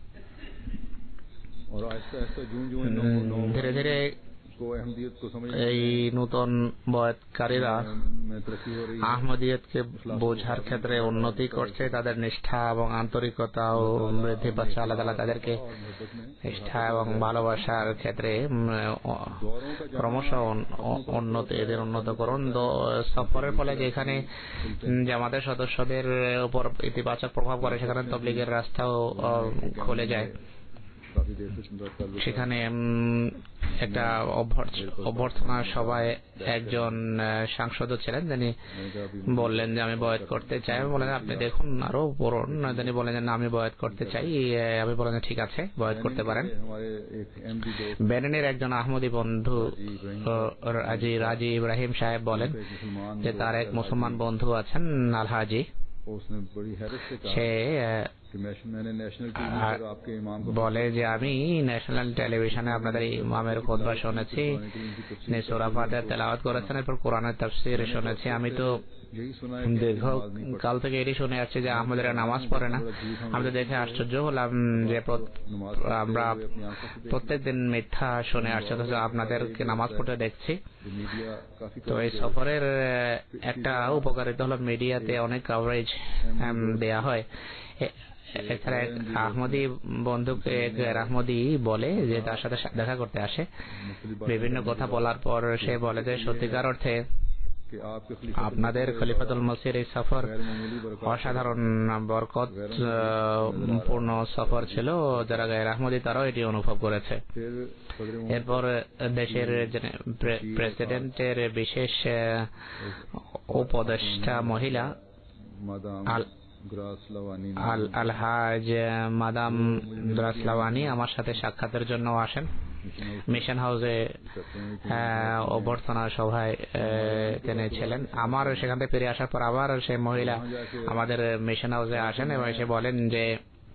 A: और आहिस्ता आहिस्ता जूं जूं इन
B: উম,
A: लोगों
B: ধীরে ধীরে
A: को अहमदियत को समझ
B: এই নতুন বয়াতকারীরা
A: में तरक्की हो रही है
B: আহমদিয়তকে বোঝার ক্ষেত্রে উন্নতি করছে। তাদের নিষ্ঠা এবং আন্তরিকতাও বৃদ্ধি পাচ্ছে। আল্লাহ তাআলা তাদেরকে
A: और मोहब्बत में
B: নিষ্ঠা এবং ভালোবাসার ক্ষেত্রে উম, অ-
A: दौरों का
B: ক্রমশ উন- উ- উন্নত এদের উন্নত করুন। দ- সফরের ফলে যেখানে উম, জামাতের সদস্যদের উপর ইতিবাচক প্রভাব পড়ে, সেখানে তবলিগের রাস্তাও আহ, খুলে যায়।
A: काफी देर से सुन रहा था
B: সেখানে উম, একটা অভ্যর্থ- অভ্যর্থনা সভায় একজন আহ, সাংসদ ছিলেন, যিনি
A: मैंने कहा अभी
B: বললেন যে আমি বয়াত করতে চাই। আমি বললেন আপনি দেখুন আরো পড়ুন। তিনি বললেন যে না, আমি বয়াত করতে চাই। এ, আমি বললেন যে ঠিক আছে, বয়াত করতে পারেন।
A: हमारे एक एमडी दोस्त
B: বেনিনের একজন আহমদী বন্ধু আহ, রাজি রাজি ইব্রাহিম সাহেব বলেন
A: एक मुसलमान
B: যে তার এক মুসলমান বন্ধু আছেন আলহাজি।
A: उसने बड़ी हैरत से कहा
B: সে আহ, বলে যে আমি ন্যাশনাল টেলিভিশনে আপনাদের ইমামের খুতবা শুনেছি, তিনি সূরা ফাতিহা তেলাওয়াত করেছেন, এরপর কোরআনের তাফসীর শুনেছি। আমি তো দীর্ঘকাল থেকে এটি শুনে আসছি যে আহমদীরা নামাজ পড়ে না। আমি তো দেখে আশ্চর্য হলাম যে আমরা প্রত্যেক দিন মিথ্যা শুনে আসছি, অথচ আপনাদেরকে নামাজ পড়তে দেখছি। তো এই সফরের একটা উপকারিতা হলো মিডিয়াতে অনেক কভারেজ দেয়া হয়। এছাড়া এক আহমদী বন্ধুকে এক আহমদী বলে যে তার সাথে দেখা করতে আসে, বিভিন্ন কথা বলার পর সে বলে যে সত্যিকার অর্থে আপনাদের খলিফাতুল মসির এই সফর অসাধারণ বরকত পূর্ণ সফর ছিল, যারা গায়ের আহমদী তারাও এটি অনুভব করেছে। এরপর দেশের প্রেসিডেন্টের বিশেষ উপদেষ্টা মহিলা আলহাজ মাদাম গ্রাসলাওয়ানি আমার সাথে সাক্ষাতের জন্য আসেন। মিশন হাউসে অভ্যর্থনা সভায় তিনি ছিলেন। আমার সেখান থেকে ফিরে আসার পর আবার সেই মহিলা আমাদের মিশন হাউসে আসেন এবং এসে বলেন যে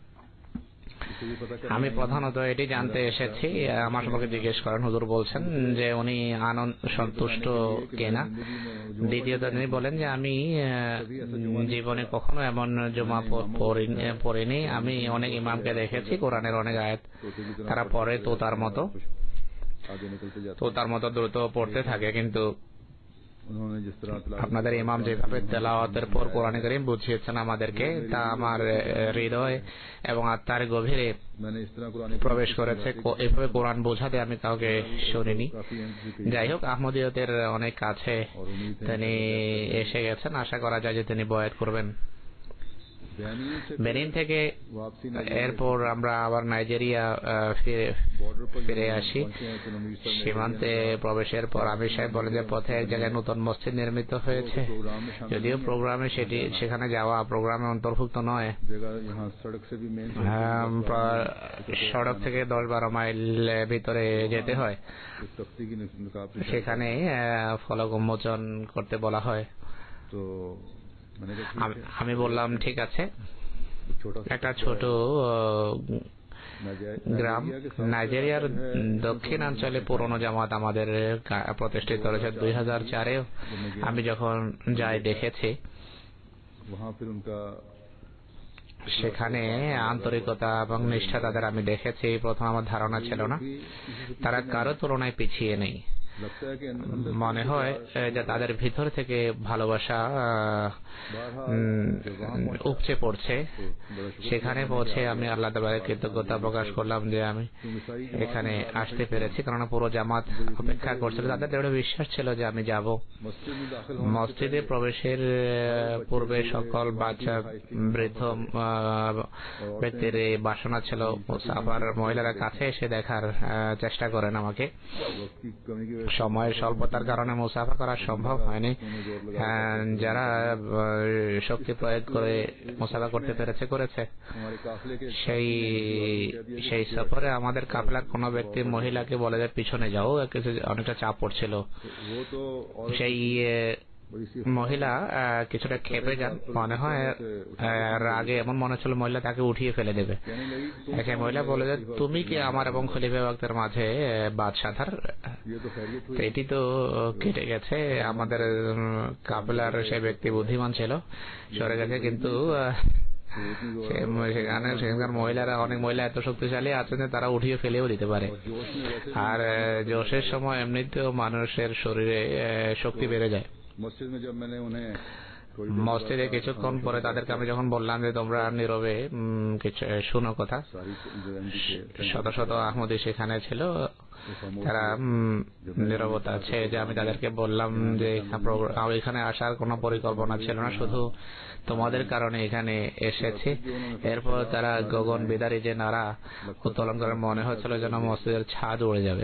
B: আমি প্রধানত এটি জানতে এসেছি, আমার সম্পর্কে জিজ্ঞেস করেন। হুজুর বলছেন যে উনি আনন্দ সন্তুষ্ট কিনা। দ্বিতীয়ত তিনি বলেন যে আমি জীবনে কখনো এমন জুমা পড়িনি। আমি অনেক ইমামকে দেখেছি, কোরআনের অনেক আয়াত তারা পড়ে তো তার মতো তো তার মতো দ্রুত পড়তে থাকে, কিন্তু আপনাদের ইমাম যেভাবে তেলাওয়াতের পর কোরআন কারীম বুঝিয়েছেন আমাদেরকে, তা আমার হৃদয় এবং আত্মার গভীরে প্রবেশ করেছে। এভাবে কোরআন বোঝাতে আমি কাউকে শুনিনি। যাই হোক, আহমদীয়তের অনেক কাছে তিনি এসে গেছেন, আশা করা যায় যে তিনি বয়াত করবেন। বেনিন থেকে এরপর আমরা আবার নাইজেরিয়া ফিরে আসি। সীমান্তে প্রবেশের পর আমির সাহেব বলে যে পথে এক জায়গায় নতুন মসজিদ নির্মিত হয়েছে, যদিও প্রোগ্রামে সেটি সেখানে যাওয়া প্রোগ্রামে অন্তর্ভুক্ত নয়। সড়ক থেকে দশ বারো মাইল ভিতরে যেতে হয়, সেখানে ফলক উন্মোচন করতে বলা হয়। আমি বললাম ঠিক আছে। একটা ছোট গ্রাম নাইজেরিয়ার দক্ষিণাঞ্চলে পুরনো জামাত আমাদের প্রতিষ্ঠিত হয়েছে দুই হাজার চারে। আমি যখন যাই দেখেছি সেখানে আন্তরিকতা এবং নিষ্ঠা তাদের আমি দেখেছি। প্রথম আমার ধারণা ছিল না তারা কারো তুলনায় পিছিয়ে নেই। মনে হয় যে তাদের ভিতর থেকে ভালোবাসা উপচে পড়ছে। সেখানে পৌঁছে আমি আল্লাহ তাআলার কৃতজ্ঞতা প্রকাশ করলাম যে আমি এখানে আসতে পেরেছি, কারণ পুরো জামাত অপেক্ষা করছিল। তাদের দৃঢ় বিশ্বাস ছিল যে আমি যাব। মসজিদে প্রবেশের পূর্বে সকল বাচ্চা বৃদ্ধ ব্যক্তির বাসনা ছিল মুসাফার মহিলারা কাছে এসে দেখার চেষ্টা করেন আমাকে। সময়ের স্বল্পতার কারণে মুসাফা করা সম্ভব হয়নি। যারা শক্তি প্রয়োগ করে মুসাফা করতে পেরেছে করেছে। সেই সেই সফরে আমাদের কাফেলার কোন ব্যক্তি মহিলাকে বলে যে পিছনে যাও, অনেকটা চাপ পড়ছিল। সেই মহিলা কিছুটা খেপে যান, মনে হয় রাগে এমন মনে হচ্ছিল মহিলা তাকে উঠিয়ে ফেলে দেবে। সেই মহিলা বলে যে তুমি কি আমার এবং খলিফা ওয়াক্তের মাঝে বাদশাধার। এটি তো কেটে গেছে। আমাদের কাফেলার সেই ব্যক্তি বুদ্ধিমান ছিল, সরে গেছে, কিন্তু সেখানে সেখানকার মহিলারা অনেক মহিলা এত শক্তিশালী আছেন যে তারা উঠিয়ে ফেলেও দিতে পারে। আর জোশের সময় এমনিতেও মানুষের শরীরে শক্তি বেড়ে যায়। মসজিদে কিছুক্ষণ পরে তাদেরকে আমি যখন বললাম যে তোমরা নীরবে কিছু শুনো কথা, শত শত আহমদী সেখানে ছিল, তারা নীরবতা আছে, যে আমি তাদেরকে বললাম যে এখানে আসার কোনো পরিকল্পনা ছিল না, শুধু তোমাদের কারণে এখানে এসেছি। এরপর তারা গগন বিদারী যে নারা উত্তোলন করে, মনে হচ্ছিল যেন মসজিদের ছাদ উড়ে যাবে।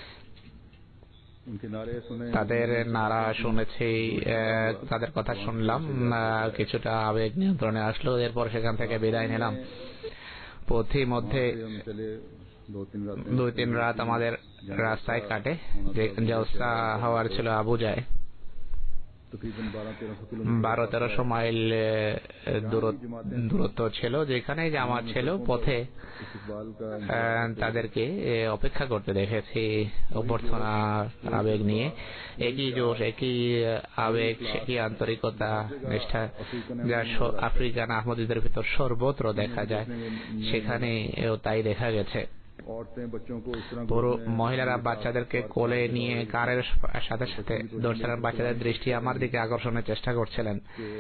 B: তাদের নারা শুনেছি, তাদের কথা শুনলাম, কিছুটা আবেগ নিয়ন্ত্রণে আসলো। এরপর সেখান থেকে বিদায় নিলাম। পথি মধ্যে দুই তিন রাত আমাদের রাস্তায় কাটে, যে জলসা হওয়ার ছিল আবু যায়। বারো তেরোশো মাইল দূরত্ব ছিল, যেখানে জামাত ছিল পথে তাদেরকে অপেক্ষা করতে দেখেছি অভ্যর্থনা আবেগ নিয়ে। একই জোশ, একই আবেগ, একই আন্তরিকতা, নিষ্ঠা যা আফ্রিকান আহমদীদের ভিতর সর্বত্র দেখা যায়, সেখানে তাই দেখা গেছে। পুরো মহিলারা বাচ্চাদেরকে কোলে নিয়ে কারের সাথে সাথে দর্শকের বাচ্চাদের দৃষ্টি আমার দিকে আকর্ষণের চেষ্টা করছিলেন,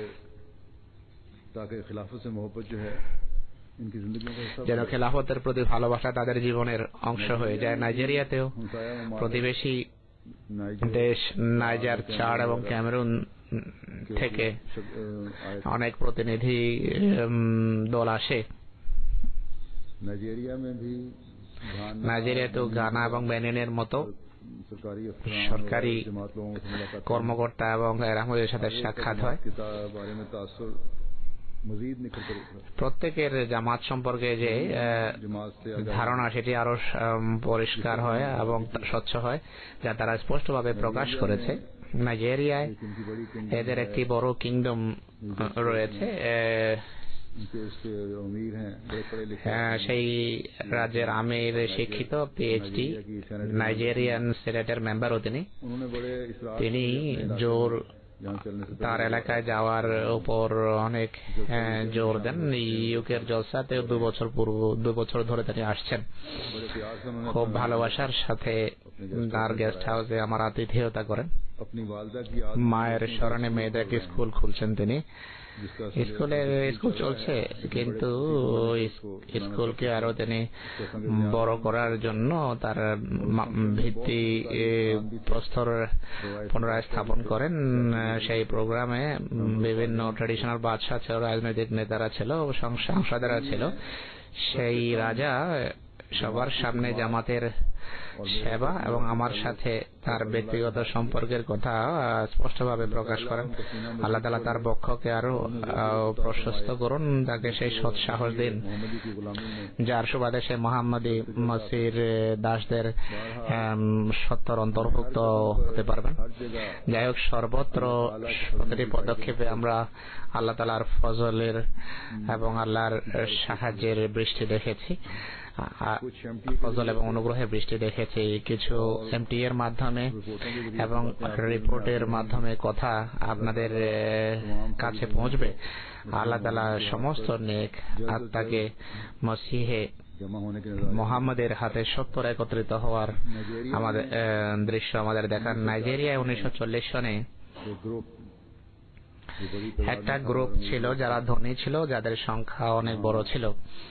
B: যেন খেলাফতের প্রতি ভালোবাসা তাদের জীবনের অংশ হয়ে যায়। নাইজেরিয়াতেও প্রতিবেশী দেশ নাইজার, চাড এবং ক্যামেরুন থেকে অনেক প্রতিনিধি দল আসে। নাইজেরিয়াতেও গানা এবং বেনিনের মতো সরকারি কর্মকর্তা এবং আহমদের সাথে সাক্ষাৎ হয়। প্রত্যেকের জামাত সম্পর্কে যে ধারণা সেটি আরো পরিষ্কার হয় এবং স্বচ্ছ হয়, যা তারা স্পষ্টভাবে প্রকাশ করেছে। নাইজেরিয়ায় এদের একটি বড় কিংডম রয়েছে, সেই রাজ্যের আমির শিক্ষিত, পিএইচডি, নাইজেরিয়ান সিনেটের মেম্বারও তিনি। তিনি জোর তার এলাকায় যাওয়ার উপর অনেক জোর দেন। ইউকের জলসাতে দু বছর পূর্ব দু বছর ধরে তিনি আসছেন। খুব ভালোবাসার সাথে তার গেস্ট হাউসে আমার আতিথেয়তা করেন। মায়ের স্মরণে মেয়েদের একটি স্কুল খুলছেন তিনি। স্কুলে স্কুল চলছে, কিন্তু স্কুলকে আরো তিনি বড় করার জন্য তার ভিত্তি প্রস্তর পুনরায় স্থাপন করেন। সেই প্রোগ্রামে বিভিন্ন ট্র্যাডিশনাল বাদশাহ ছিল, রাজনৈতিক নেতারা ছিল, সাংসদেরা ছিল। সেই রাজা সবার সামনে জামাতের সেবা এবং আমার সাথে তার ব্যক্তিগত সম্পর্কের কথা স্পষ্টভাবে প্রকাশ করেন। আল্লাহ তাআলা তার বক্ষকে আরো প্রশস্ত করুন, তাকে সেই সৎ সাহস দিন যার সুবাদে সে মুহাম্মদী মসির দাসদের সত্তর অন্তর্ভুক্ত হতে পারবেন। যাই হোক, সর্বত্র প্রতিটি পদক্ষেপে আমরা আল্লাহ তাআলার ফজলের এবং আল্লাহর সাহায্যের বৃষ্টি দেখেছি, ফজল এবং অনুগ্রহের বৃষ্টি দেখেছি। কিছু এমটি এর মাধ্যমে এবং রিপোর্টের মাধ্যমে কথা আপনাদের কাছে পৌঁছবে। আল্লাহ তাআলা সমস্ত নেক আত্মাকে মসিহে মুহাম্মদের হাতে সত্তর একত্রিত হওয়ার আমাদের দৃশ্য আমাদের দেখান। নাইজেরিয়ায় উনিশশো চল্লিশ সনে একটা গ্রুপ ছিল যারা ধনী ছিল, যাদের সংখ্যা অনেক বড় ছিল।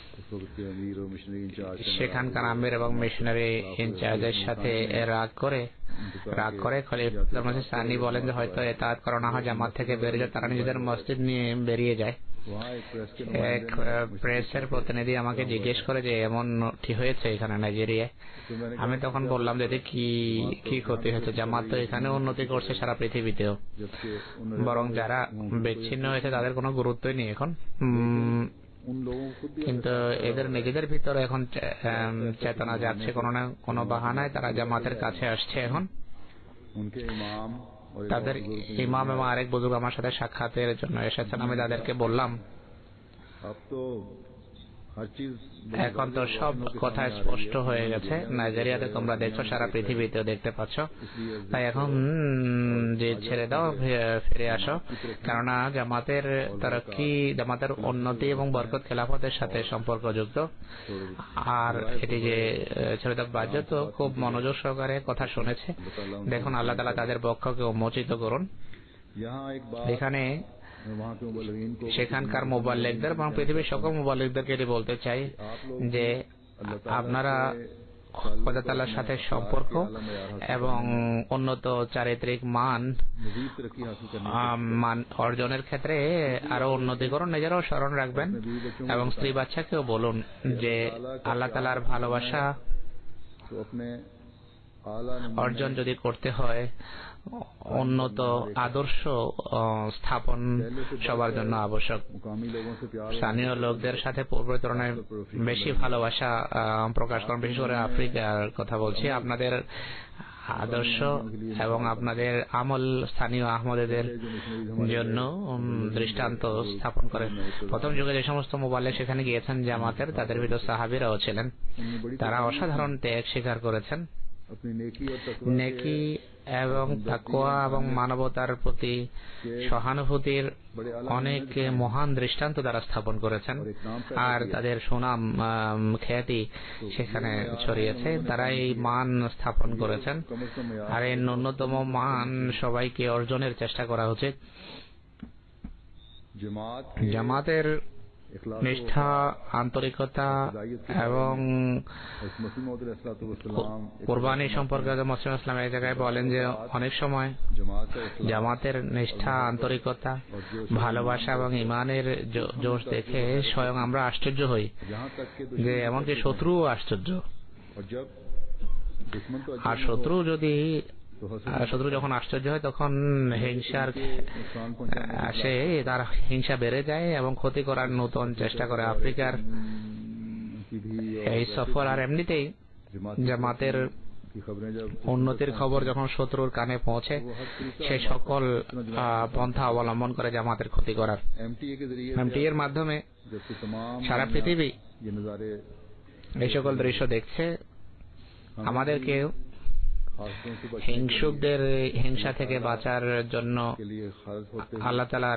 B: সেখানকার আমির এবং মিশনারি ইনচার্জের সাথে রাগ করে রাগ করে খলিফা সানি বলেন যে হয়তো এতাআত করা না হয়, জামাত থেকে বেরিয়ে যায়। তারা নিজেদের মসজিদ নিয়ে বেরিয়ে যায়। এক প্রেসের প্রতিনিধি আমাকে জিজ্ঞেস করে যে এমন কি হয়েছে এখানে নাইজেরিয়ায়। আমি তখন বললাম যে কি কি ক্ষতি হয়েছে, জামাত তো এখানে উন্নতি করছে সারা পৃথিবীতেও, বরং যারা বিচ্ছিন্ন হয়েছে তাদের কোনো গুরুত্বই নেই এখন। কিন্তু এদের নিজেদের ভিতরে এখন চেতনা যাচ্ছে, কোনো না কোনো বাহানায় তারা জামাতের কাছে আসছে। এখন তাদের ইমাম এবং আরেক বুজুর্গ আমার সাথে সাক্ষাতের জন্য এসেছেন। আমি তাদেরকে বললাম এখন তো সব কথা স্পষ্ট হয়ে গেছে, নাইজেরিয়াতে তোমরা দেখছো, সারা পৃথিবীতেও দেখতে পাচ্ছ, তাই এখন যে ছেড়ে দাও, ফিরে আসো। কেননা জামাতের তারাক্কি, জামাতের উন্নতি এবং বরকত খেলাফতের সাথে সম্পর্কযুক্ত। আর এটি যে ছেড়ে দাও বাহ্য, তো খুব মনোযোগ সহকারে কথা শুনেছে। দেখুন আল্লাহ তাআলা তাদের পক্ষকে উন্মোচিত করুন। এখানে সেখানকার মুবাল্লিগদের এবং পৃথিবীর সকল মুবাল্লিগদেরকে এটি বলতে চাই যে আপনারা খোদা তাআলার সাথে সম্পর্ক এবং উন্নত চারিত্রিক মান মান অর্জনের ক্ষেত্রে আরো উন্নতি করুন, নিজেরাও স্মরণ রাখবেন এবং স্ত্রী বাচ্চাকেও বলুন যে আল্লাহ তাআলার ভালোবাসা অর্জন যদি করতে হয়, উন্নত আদর্শ স্থাপন সবার জন্য আবশ্যক। স্থানীয় লোকদের সাথে পূর্বের তুলনায় বেশি ভালোবাসা প্রকাশ করেন, বিশেষ করে আফ্রিকার কথা বলছি। আপনাদের আদর্শ এবং আপনাদের আমল স্থানীয় আহমদীদের জন্য দৃষ্টান্ত স্থাপন করে। প্রথম যুগে যে সমস্ত মুবাল্লিগ সেখানে গিয়েছেন জামাতের, তাদের ভিতর সাহাবীরাও ছিলেন। তারা অসাধারণ ত্যাগ স্বীকার করেছেন। নেকি এবং তাকওয়া এবং মানবতার প্রতি সহানুভূতির অনেক মহান দৃষ্টান্ত তারা স্থাপন করেছেন, আর তাদের সুনাম খ্যাতি সেখানে ছড়িয়েছে। তারা এই মান স্থাপন করেছেন, আর এই ন্যূনতম মান সবাইকে অর্জনের চেষ্টা করা উচিত। জামাতের নিষ্ঠা, আন্তরিকতা এবং কুরবানি সম্পর্কে মুসলিম ইসলাম এই জায়গায় বলেন যে অনেক সময় জামাতের নিষ্ঠা, আন্তরিকতা, ভালোবাসা এবং ইমানের জোশ দেখে স্বয়ং আমরা আশ্চর্য হই, যে এমনকি শত্রুও আশ্চর্য। আর শত্রু যদি শত্রু যখন আশ্চর্য হয় তখন হিংসার আসে, তার হিংসা বেড়ে যায় এবং ক্ষতি করার নতুন চেষ্টা করে। আফ্রিকার এই সফর আর এমনিতেই জামাতের উন্নতির খবর যখন শত্রুর কানে পৌঁছে, সে সকল পন্থা অবলম্বন করে জামাতের ক্ষতি করার। এমটি এর মাধ্যমে সারা পৃথিবী এই সকল দৃশ্য দেখছে। আমাদেরকে হিংসুকদের হিংসা থেকে বাঁচার জন্য আল্লাহ তাআলার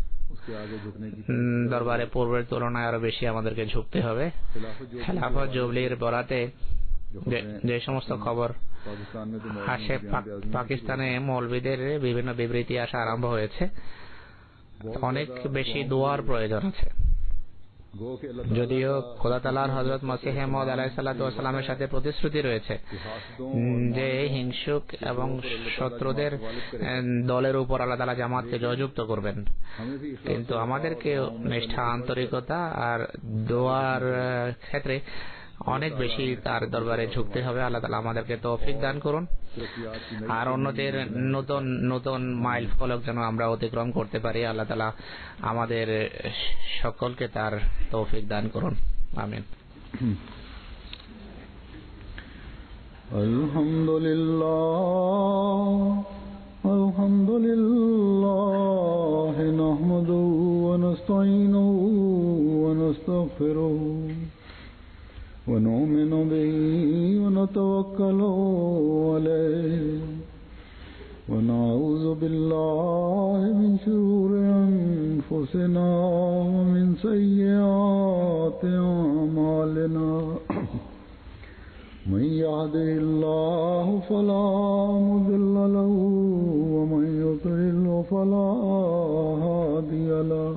B: দরবারে পূর্বের তুলনায় আরো বেশি আমাদেরকে ঝুঁকতে হবে। খেলাফত জুবলির বরাতে যে সমস্ত খবর আসে, পাকিস্তানে মৌলবীদের বিভিন্ন বিবৃতি আসা আরম্ভ হয়েছে। অনেক বেশি দোয়ার প্রয়োজন আছে। যদিও খোদা তাআলার হযরত মসিহ মাউদ আলাইহিস সালাতু ওয়াস সালামের সাথে প্রতিশ্রুতি রয়েছে যে হিংসুক এবং শত্রুদের দলের উপর আল্লাহ তাআলা জামাতকে জয়যুক্ত করবেন, কিন্তু আমাদেরকে নিষ্ঠা, আন্তরিকতা আর দোয়ার ক্ষেত্রে অনেক বেশি তার দরবারে ঝুঁকতে হবে। আল্লাহ তাআলা আমাদেরকে তৌফিক দান করুন, আর অন্যদের নতুন নতুন মাইল ফলক যেন আমরা অতিক্রম করতে পারি। আল্লাহ তাআলা আমাদের সকলকে তার তৌফিক দান করুন। আমিন।
A: আলহামদুলিল্লাহ আলহামদুলিল্লাহ নাহমাদুহু ওয়া নাস্তাঈনুহু ওয়া নাস্তাগফিরুহু ونؤمن به ونتوكل عليه ونعوذ بالله من شرور أنفسنا ومن سيئات أعمالنا من يهده الله فلا مضل له ومن يضلل فلا هادي له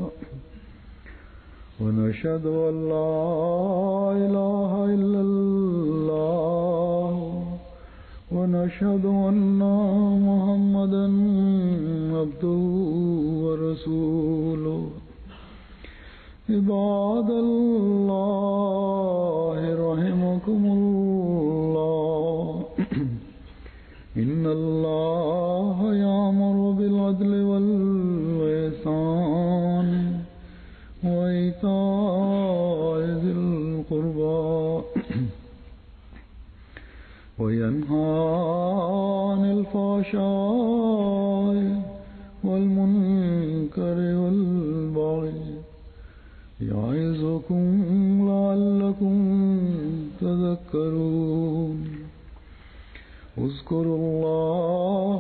A: ونشهد أن لا إله إلا الله ونشهد أن محمدا عبده ورسوله عباد الله رحمكم الله إن الله يأمر بالعدل والإحسان وإيتاء ذي القربى وينهى عن الفحشاء والمنكر والبغي يعظكم لعلكم تذكرون اذكروا الله